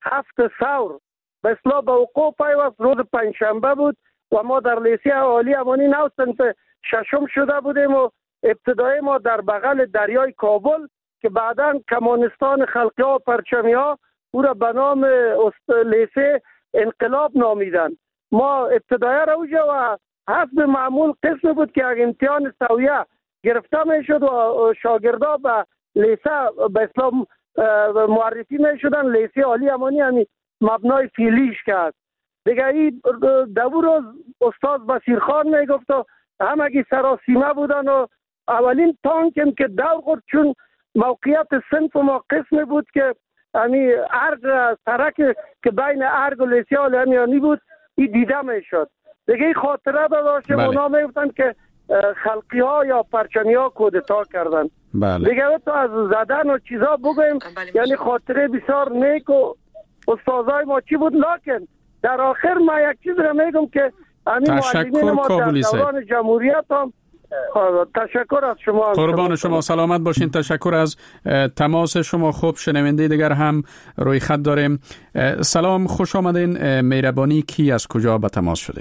7 ثور به اصطلاح به وقوع پیوست. روز پنجشنبه بود و ما در لیسه عالی امانی نو صنف ششم شده بودیم و ابتدای ما در بغل دریای کابل که بعداً کمانستان خلقی ها و پرچمی ها او را به نام لیسه انقلاب نامیدن. ما ابتدای را اوجا و حسب معمول قسم بود که اگه امتحان سویه گرفته می شد و شاگردا به لیسه به اسلام معرفی می شدن. لیسه عالی امانی همی مبنای فیلیش کرد دیگه. این دو روز استاد بصیرخان می گفت و همگی سراسیمه بودن و اولین تانکم که دور خورد چون موقعیت صنف ما قسم بود که همی ارگ سرک که بین ارگ و لیسه عالی امانی بود این دیده می شد دیگه. این خاطره داشته اونا می گفتن که خلقی ها یا پرچمی ها کودتا کردن. دیگه تو از زدن و چیزا بگویم یعنی خاطره بسیار نیک و استادای ما چی بود. لکن در آخر ما یک چیز را میگم که همین معلمین ما در دوران جمهوریت هم تشکر از شما. قربان شما سلامت باشین. تشکر از تماس شما. خوب شنونده دیگر هم روی خط داریم. سلام، خوش آمدین. مهربانی کی از کجا به تماس شدین؟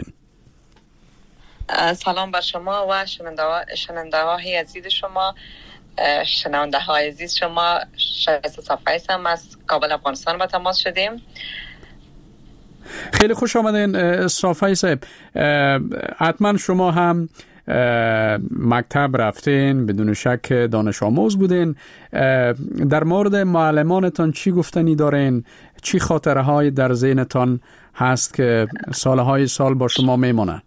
سلام بر شما و شنونده های عزیز شما. شنونده های عزیز شما، شایسته صفایس هم از کابل افغانستان به تماس شدیم. خیلی خوش آمدین صافی صاحب. حتما شما هم مکتب رفتین، بدون شک دانش آموز بودین. در مورد معلمانتان چی گفتنی دارین؟ چی خاطره های در ذهنتان هست که سالهای سال با شما میمونه؟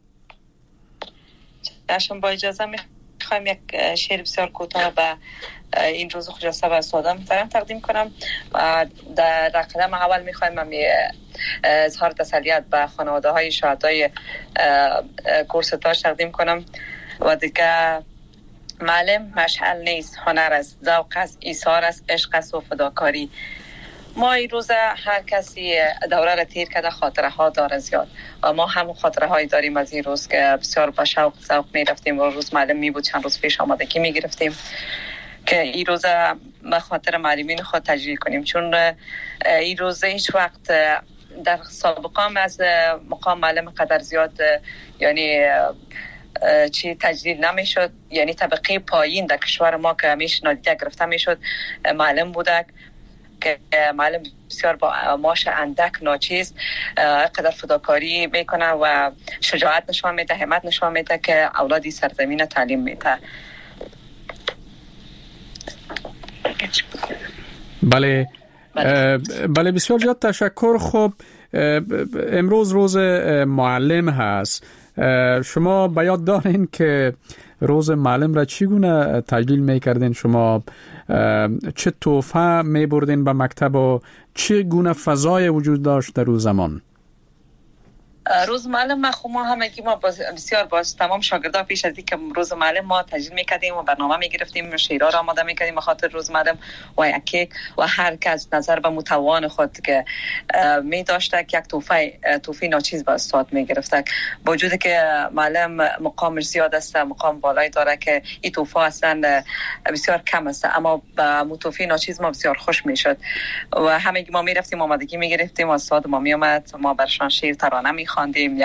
داشتم با اجازه میخوایم یک شعر بسیار کوتاه به این روز خجسته و استادان محترم تقدیم کنم و در قدم اول میخوایم اظهار تسلیت به خانواده های شهدای کورس تاج تقدیم کنم و دیگه معلم مشعل نیست، هنر است، ذوق است، ایثار است، عشق است و فداکاری. ما این روز هر کسی دوره را تیر کرده خاطره ها داره زیاد و ما هم خاطره هایی داریم از این روز که بسیار با شوق می رفتیم و روز معلم می بود، چند روز پیش آمادگی می گرفتیم که این روز به خاطر معلمین خود تجلیل کنیم، چون این روز هیچ وقت در سابقام از مقام معلم قدر زیاد یعنی چی تجلیل نمیشد. یعنی طبقه پایین در کشور ما که همیشه نادیده گرفته میشد معلم بوده که معلم بسیار با معاش اندک ناچیز قدر فداکاری میکنه و شجاعت نشان میده، همت نشان میده که اولادی سرزمین تعلیم میده. بله بسیار زیاد تشکر. خب امروز روز معلم هست. شما به یاد دارین که روز معلم را چگونه تجلیل میکردین؟ شما چه تحفه میبردین به مکتب و چه گونه فضای وجود داشت در روز زمان؟ روز معلم ما همگی ما بسیار باز تمام شاگردان پیش از اینکه روز معلم ما تجلیل میکردیم و برنامه میگرفتیم، شعرها را آماده میکردیم به خاطر روز معلم و یک کیک و هر کس نظر به متوان خود که می داشته یک توفه ناچیز به استاد میگرفته. با وجودی که معلم مقامش زیاد است، مقام بالایی داره که این توفه اصلا بسیار کم است، اما با توفه ناچیز ما بسیار خوش میشد و همگی ما میرفتیم آمادگی میگرفتیم و استاد ما میومد، ما برشان شعر ترانه خواندیم،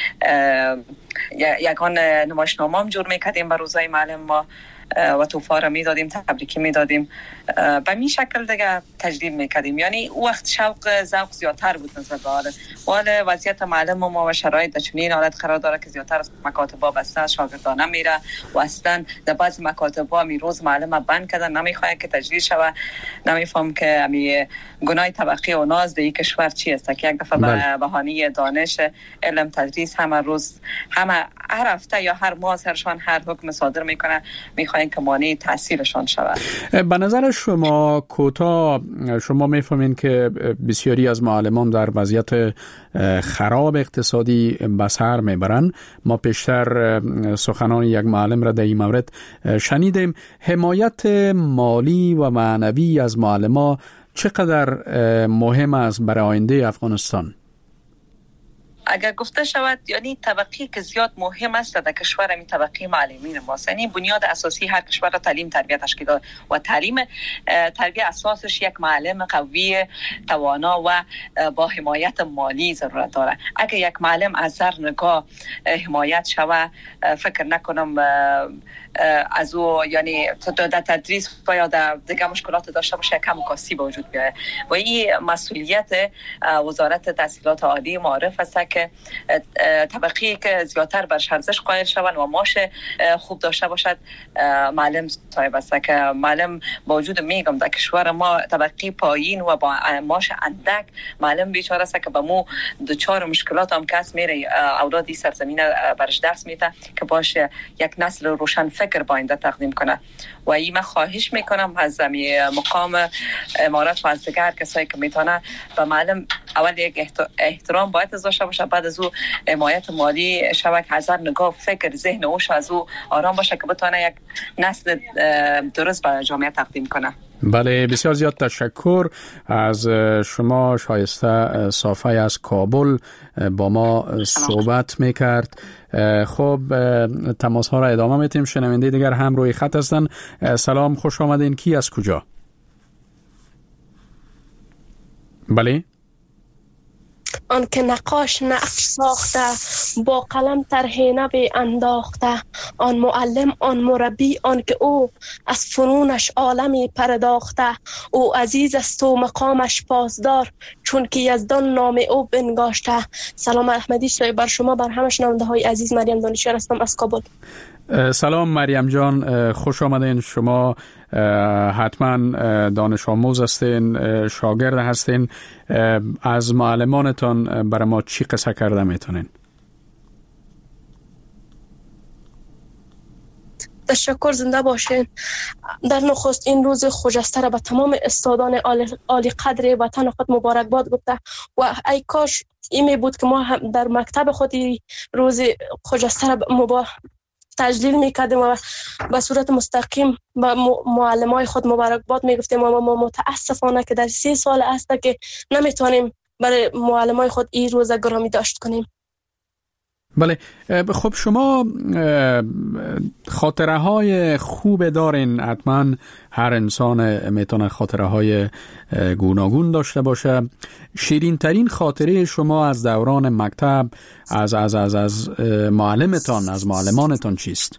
یکان نمایشنامه هم جور میکردیم به روزای معلم ما و توفا را میدادیم، تبریکی میدادیم، به این شکل دیگه تجلیل میکردیم. یعنی وقت شوق ذوق زیادتر بود نسبت به حال وضعیت معلم ما و شرایط در چنین حالت قرار داره که زیادتر از مکاتبا بسته، شاگردان میره و اصلا در بعض مکاتبا می روز معلم بند کردن، نمیخواد که تجلیل شود. نمیفهم که امی گناه طبقی و ناز در این کشور چی است که یک دفعه به بهانه دانش علم تدریس همه روز هر هفته یا هر ماه سرشان هر حکم صادر میکنه، میخواین که مانع تاثیرشان شود. به نظر شما کوتاه شما میفهمین که بسیاری از معلمان در وضعیت خراب اقتصادی به سر میبرن. ما پیشتر سخنان یک معلم را در این مورد شنیدیم. حمایت مالی و معنوی از معلمان چقدر مهم است برای آینده افغانستان؟ اگر گفته شود یعنی طبقی که زیاد مهم است در کشور همین طبقه معلمین ماست. یعنی بنیاد اساسی هر کشور تعلیم تربیت تشکیل داده و تربیت اساسش یک معلم قوی توانا و با حمایت مالی ضرورت داره. اگر یک معلم از هر نگاه حمایت شود فکر نکنم از او یعنی در تدریس و یا در دیگه مشکلات داشته باشه کم کاستی به وجود بیاید و این مسئولیت وزارت تحصیلات عالی معرف است که طبقی که زیادتر بر ارزش قائل شوند و معاش خوب داشته باشد معلم صاحب است که معلم با وجود میگم در کشور ما طبقی پایین و با معاش اندک معلم بیچاره است که به مو دچار مشکلات هم کس میره اولادی سرزمین برش درس میده که باشه یک نسل روشن فکر با آینده تقدیم کنه و این من خواهش میکنم از مقام امارات و از دیگر کسایی که میتونه به معلم اول یک احترام باید داشته باشه، بعد از او حمایت مالی شود که هزار نگاه فکر ذهن اوش از او آرام باشه که بتونه یک نسل درست برای جامعه تقدیم کنه. بله بسیار زیاد تشکر از شما. شایسته صافی از کابل با ما صحبت میکرد. خب تماس ها را ادامه میتیم. شنونده دیگر هم روی خط هستن. سلام، خوش آمدین. کی از کجا؟ بله. آن که نقاش نقش ساخته با قلم طرحینه به انداخته، آن معلم آن مربی آن که او از فنونش عالمی پرداخته، او عزیز است و مقامش پاسدار چون که یزدان نام او بنگاشته. سلام احمدی صاحب بر شما، بر همه شنونده های عزیز. مریم دانشیار هستم از کابل. سلام مریم جان، خوش آمدین. شما حتما دانش آموز هستین، شاگرد هستین. از معلمانتان برای ما چی قصه کرده میتونین؟ تشکر، زنده باشین. در نخست این روز خجسته را به تمام استادان عالی قدر وطن خود مبارکباد گفته و ای کاش این بود که ما هم در مکتب خودی روز خجسته را تجلیل میکردیم و به صورت مستقیم به معلمای خود مبارکباد میگفتیم و ما متاسفانه که در 3 سال است که نمیتونیم برای معلمای خود این روز گرامی داشت کنیم. بله، خب شما خاطره های خوب دارین. حتما هر انسان میتونه خاطره های گوناگون داشته باشه. شیرین ترین خاطره شما از دوران مکتب از معلمتان، از معلمانتان چیست؟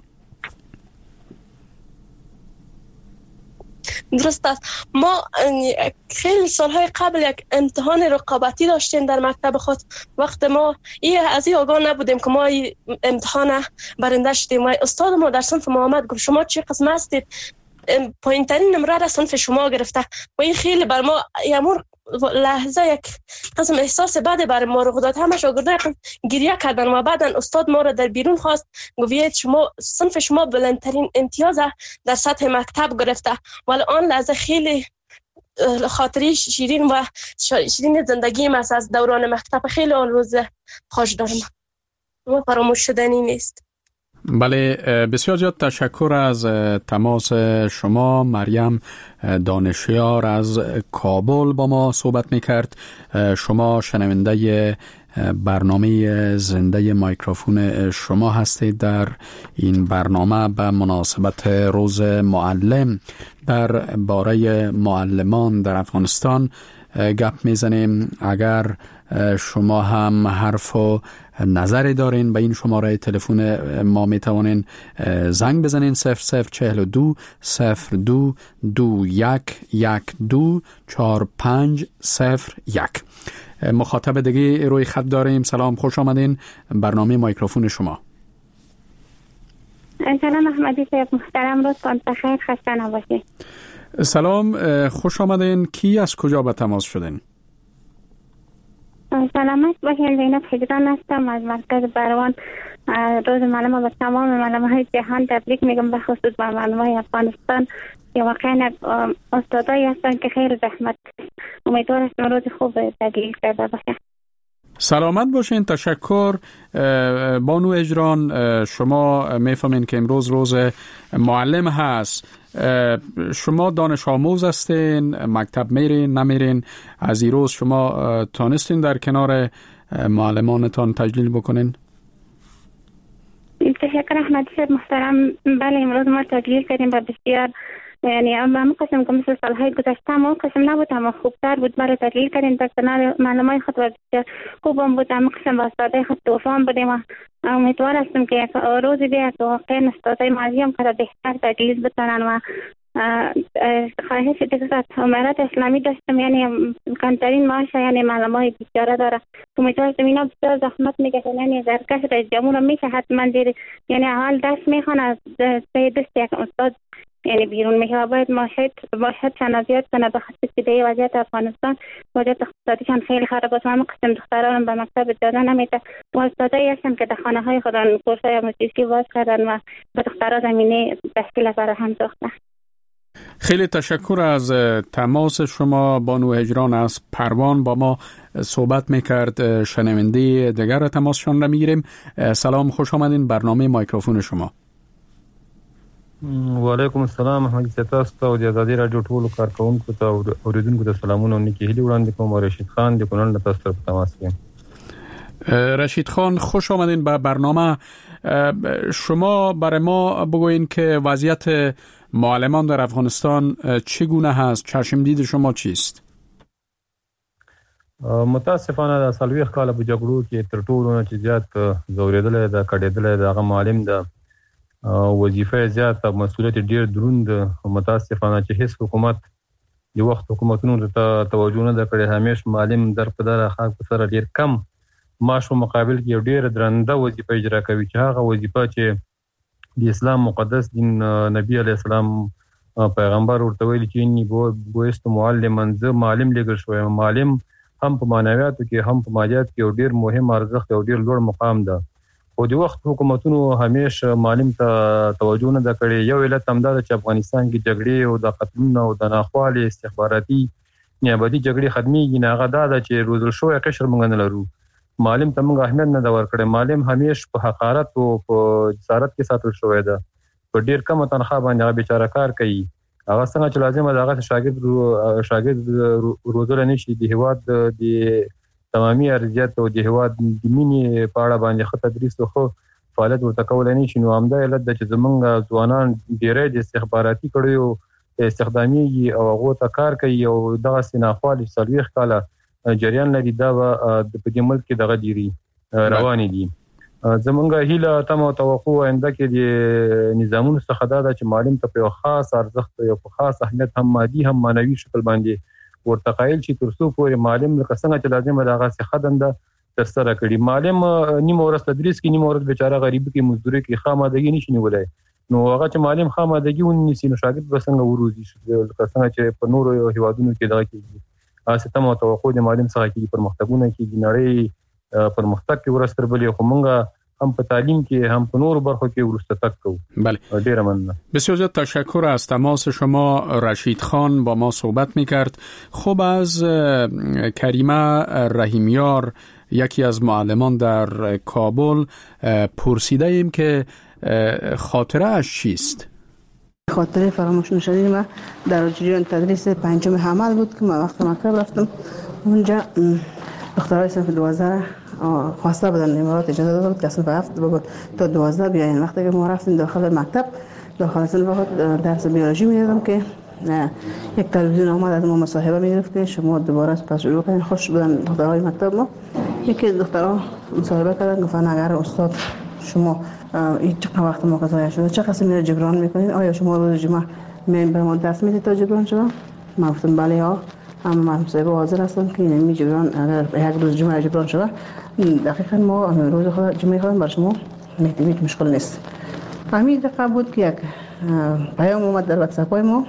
درست است. ما خیلی سالهای قبل یک امتحان رقابتی داشتیم در مکتب خود. وقت ما از این آگاه نبودیم که ما امتحان برنده شدیم و استاد ما در صنف ما آمد گفت شما چه قسم هستید؟ پایین ترین نمره را صنف شما گرفته و این خیلی بر ما یامور لحظه یک قسم احساس بده بر ما رو داد. همه شاگردان گریه کردن و بعدن استاد ما را در بیرون خواست، گفت شما صنف شما بلندترین امتیاز در سطح مکتب گرفته. ولی آن لحظه خیلی خاطری شیرین و شیرین زندگی ما از دوران مکتب. خیلی آن روز خوش دارم و فراموش شدنی نیست. بله، بسیار زیاد تشکر از تماس شما. مریم دانشیار از کابل با ما صحبت میکرد. شما شنونده برنامه زنده مایکروفون شما هستید. در این برنامه به مناسبت روز معلم در باره معلمان در افغانستان گپ میزنیم. اگر شما هم حرف و نظری دارین به این شماره تلفن ما میتوانین زنگ بزنین 0042 02 21 12 4501. مخاطب دیگه روی خط داریم. سلام، خوش آمدین. برنامه مایکروفون شما. سلام احمدی صاحب محترم، روزتان بخیر، خسته نباشید. سلام، خوش آمدین. کی از کجا به تماس شدین؟ سلامت باشین. زینب حجران هستم از مرکز بروان. روز معلم به تمام معلم‌های جهان تبریک میگم، به خصوص به معلم‌های افغانستان که واقعا استادایی هستن که خیر زحمت. امیدوار هستم روز خوب تجلیل کرده باشه. سلامت باشین. تشکر. بانو اجران، شما میفهمین که امروز روز معلم هست. شما دانش آموز هستین، مکتب میرین نمیرین؟ از این روز شما تانستین در کنار معلمانتان تجلیل بکنین؟ تشکر احمدی صاحب محترم. بله امروز ما تجلیل کردیم و بسیار یعنی اما قسم که مثل سالهای گذشته ما قسم نبود اما خوبتر بود. بله تجلیل کردیم در کنار معلمای خود و بسیار خوب هم بود. اما قسم با استادای خود توفان بودیم و امیدوار هستم که یک روزی بیاد که واقعا استادای ماضی هم که بهتر تجلیل بتونن و خواهش دیگه امارات اسلامی داشتم یعنی کمترین معاش یعنی معلمای بیچاره داره. امیدوار هستم اینا بسیار زحمت میکشن یعنی زرکش رئیس جمهور میشه حتما دیر یعنی اول درس میخوان از دست یک استاد یعنی بیرون میشه و باید معاشات تنازعات کنه به خاطر که دیگه وضعیت افغانستان وضعیت اقتصادیشان خیلی خراب است. همه قسم دختران به مکتب اجازه نمیده و استادایی هستن که در خانه های خودن کورسای موسیقی باز کردن و به دخترها زمینه تشکیل فراهم ساختن. خیلی تشکر از تماس شما. بانو هجران از پروان با ما صحبت میکرد. شنونده دیگر تماسشان را میگیریم. سلام، خوش آمدین برنامه مایکروفون شما. و علیکم السلام. احمدی ستاست او د ازادي رادیو ټولو کارکونکو ته اوریدونکو ته سلامونه او نیکی هیلې وړاندې کوم. رشید خان د کونړ له تاسو سره په تماس یم. رشید خان خوش آمدین به برنامه. شما برای ما بگوین که وضعیت معلمان در افغانستان چگونه هست؟ چشمدید شما چیست؟ متاسفانه د سلويخ کاله په جګړو کې تر ټولو نه چې زیات زوریدل د کډېدل د معلم د وظیفه زیات او مسؤلیت ډیر دروند. متاسفانه چې هیڅ حکومت د وخت حکومتونو ته توجه نه کړې. همیش معلم در په دره خلک سره ډیر کم معاش مقابل کې ډیر درنده وظیفه اجرا کوي چې هغه وظیفه چې د اسلام مقدس دین نبی علیه السلام پیغمبر ورته ویل چې نی بوست معلم زه معلم لګل شوی. معلم هم په معنویاتو کې هم په مالیات کې ډیر مهم ارزښت او ډیر لوړ مقام ده. خو د وخت حکومتونو همیش معلم ته توجه نه کړې. یو علت هم دا چې افغانستان کې جګړې او د قتلونو او د ناخوالې استخباراتي نیابتي جګړې ختمېږي نه. هغه دا چې روزل شوی قشر موږ نه لرو. معلم ته موږ اهمیت نه ورکړې. معلم همیش په حقارت او په جسارت کې ساتل شوی ده. په ډیر کم تنخواه باندې هغه بیچاره کار کوي. هغه څنګه چې لازم ده هغه شاګرد روزل نه شي. د هیواد د تمامي ارزیات او د هیواد د مینې په اړه باندې خط تدریس او فعالیت ورته کول نه شي. نو همدا علت ده چې زمونږ ځوانان ډیری د استخباراتي کړیو استخدامي او هغه ته کار کوي او دغه سیناخوال سلويخ کاله جریان لري. دا په دې ملک کې دغه دیری روانې دي. زمونږ هیله تم او توقع آینده کې د نظامونو څخه دا چې معلم ته په خاص ارزښت او په خاص اهمیت هم مادي هم معنوي شکل باندې ورته قایل شي تر څو پورې معلم لکه څنګه چې لازم ده هغه څه خدمه تر سره کړي. معلم نیمه ورځ تدریس کې نیمه ورځ بیچاره غریب کې مزدوري کې خامادګي نشي نیولای. نو هغه چې معلم خامادګي ونیسي نو شاګرد به څنګه وروزي لکه څنګه چې په نورو هیوادونو کې دا کېږي. تاسو ته مو توقع د معلم څخه کې پرمختګونه کې د نړۍ پرمختګ کې ورستر بلې خو مونږه هم په تعلیم کې هم په نور برخو کې ورسته تک کوو. بله. ډیر ممنون. بسیار زیاد تشکر از تماس شما. رشید خان با ما صحبت میکرد. خب از کریمه رحیمیار یکی از معلمان در کابل پرسیده ایم که خاطره اش چیست؟ خاطره فراموش نشدنی ما در جریان تدریس پنجم حمل بود که ما وقت مکتب رفتم اونجا دخترای صنف 12 خواسته بودن امارات اجازه داد که صنف 7 تا 12 بیاین. وقتی که ما رفتیم داخل مکتب داخل صنف درس بیولوژی می‌دیدم که یک تلویزیون اومد از ما مصاحبه می‌گرفت که شما دوباره پس شروع کنین. خوش بودن دخترای مکتب ما. یکی دخترها مصاحبه کردن گفتن اگر استاد شما این چقدر وقت ما ضایع شده چه قسم میره جبران میکنین؟ آیا شما روز جمعه میاین به ما درس میدید تا جبران شده؟ ما گفتم بله ها. اما مصاحبه حاضر هستم که این جبران اگر یک روز جمعه جبران شده دقیقاً ما روز خود جمعه خودم بر شما میتونید مشکل نیست. همین دفعه بود که یک پیام اومد در واتساپ ما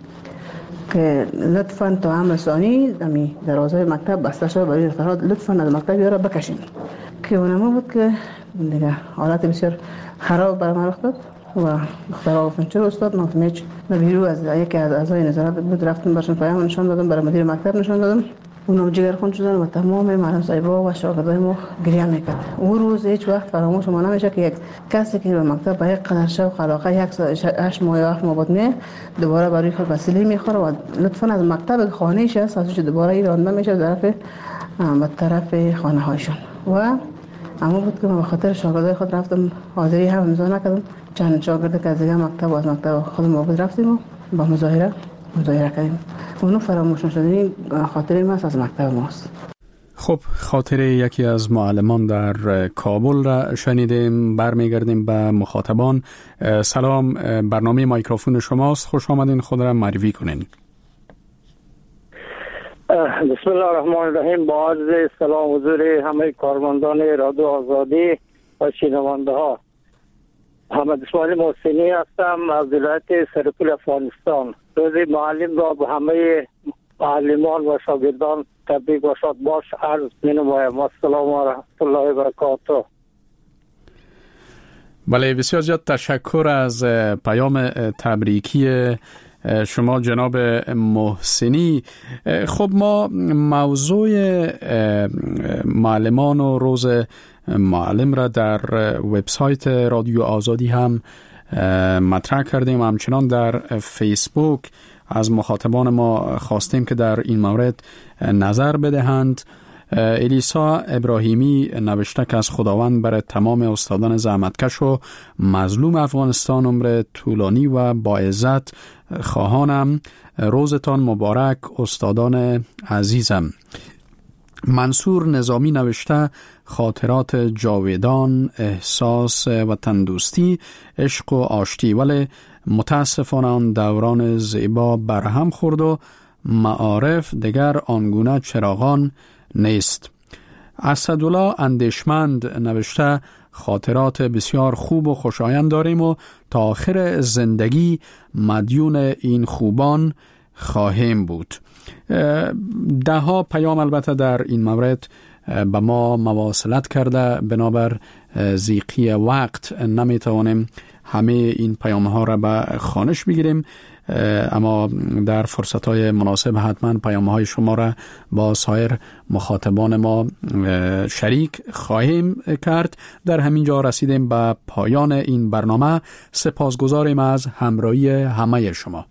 که لطفاً تا عام ثانی دروازه مکتب بسته شده برای دخترها لطفاً از مکتب یارا بکشین. که اونم بود که دیگه حالت بسیار خراب برای من رخ داد و دخترها گفتن چرا استاد؟ ما فهمیدم بیرو از یکی از اعضای نظارت بود رفتم برشون پیام نشان دادم برای مدیر مکتب نشان دادم. اونم جگرخون شدن و تمام معلم صاحبا و شاگردای ما گریه میکرد. اون روز هیچ وقت فراموش ما نمیشه که یک کسی که به مکتب با یک قدر شوق علاقه 8 ماه یا 7 ماه بود میه دوباره برای خود وسیله میخوره و لطفاً از مکتب خانه‌اش است از دوباره ایران نمیشه به طرف خانه هاشون. و اما بود که من به خاطر شاگردای خود رفتم حاضری هم امضا نکردم. چند شاگرد که از دیگه مکتب و از مکتب خود ما بود رفتیم و با مظاهره کردیم. اونو فراموش نشده. این خاطره ما از مکتب ماست. خب خاطره یکی از معلمان در کابل را شنیدیم. برمیگردیم به مخاطبان. سلام، برنامه مایکروفون شماست. خوش آمدین. خود را معرفی کنین. بسم الله الرحمن الرحیم. با عرض سلام حضور همه کارمندان رادیو آزادی و شنونده ها. محمد اسماعیل محسنی هستم از ولایت سرپل افغانستان. روز معلم را به همه معلمان و شاگردان تبریک و شاد باش عرض می‌نمایم. السلام و رحمت الله و برکاته. بله، بسیار زیاد تشکر از پیام تبریکی شما جناب محسنی. خب ما موضوع معلمان و روز معلم را در وبسایت رادیو آزادی هم مطرح کردیم. همچنان در فیسبوک از مخاطبان ما خواستیم که در این مورد نظر بدهند. الیسا ابراهیمی نوشته که از خداوند برای تمام استادان زحمتکش و مظلوم افغانستان عمر طولانی و با عزت خواهانم. روزتان مبارک استادان عزیزم. منصور نظامی نوشته خاطرات جاودان، احساس وطن دوستی، عشق و آشتی، ولی متاسفانه آن دوران زیبا برهم خورد و معارف دیگر آنگونه چراغان نیست. اسدالله اندیشمند نوشته خاطرات بسیار خوب و خوشایند داریم و تا آخر زندگی مدیون این خوبان خواهیم بود. ده ها پیام البته در این مورد به ما مواصلت کرده، بنابر ضیقی وقت نمیتوانیم همه این پیام ها را به خوانش بگیریم، اما در فرصت های مناسب حتما پیام های شما را با سایر مخاطبان ما شریک خواهیم کرد. در همین جا رسیدیم به پایان این برنامه. سپاسگزاریم از همراهی همه شما.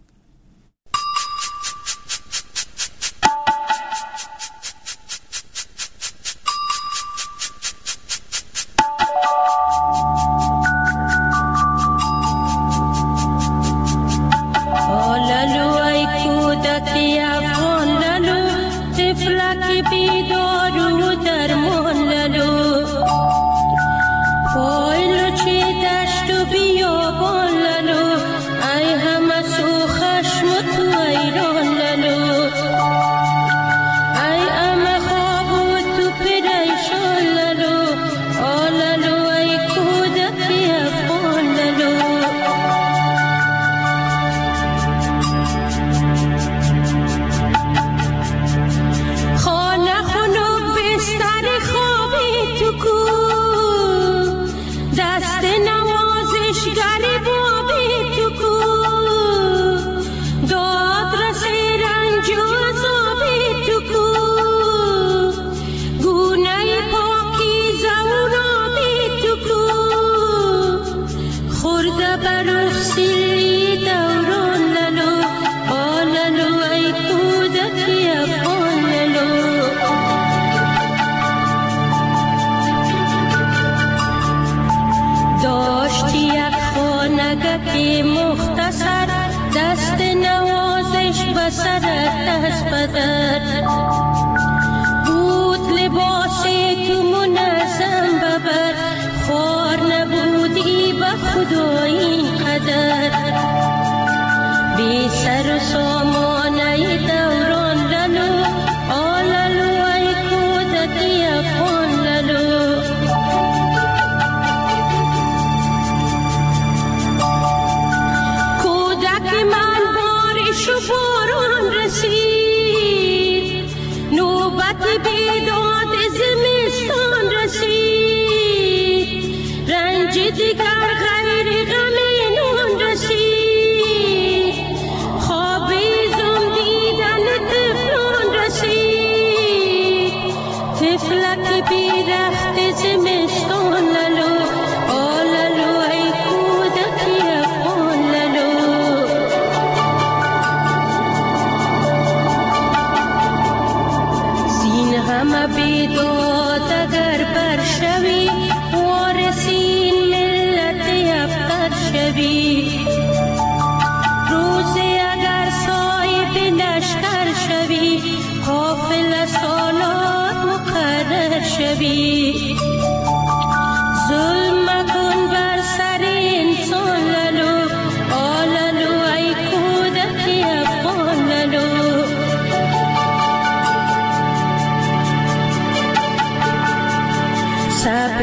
دیگر غیر غم نون رسید، خوابی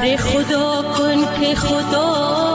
خدا کن که خدا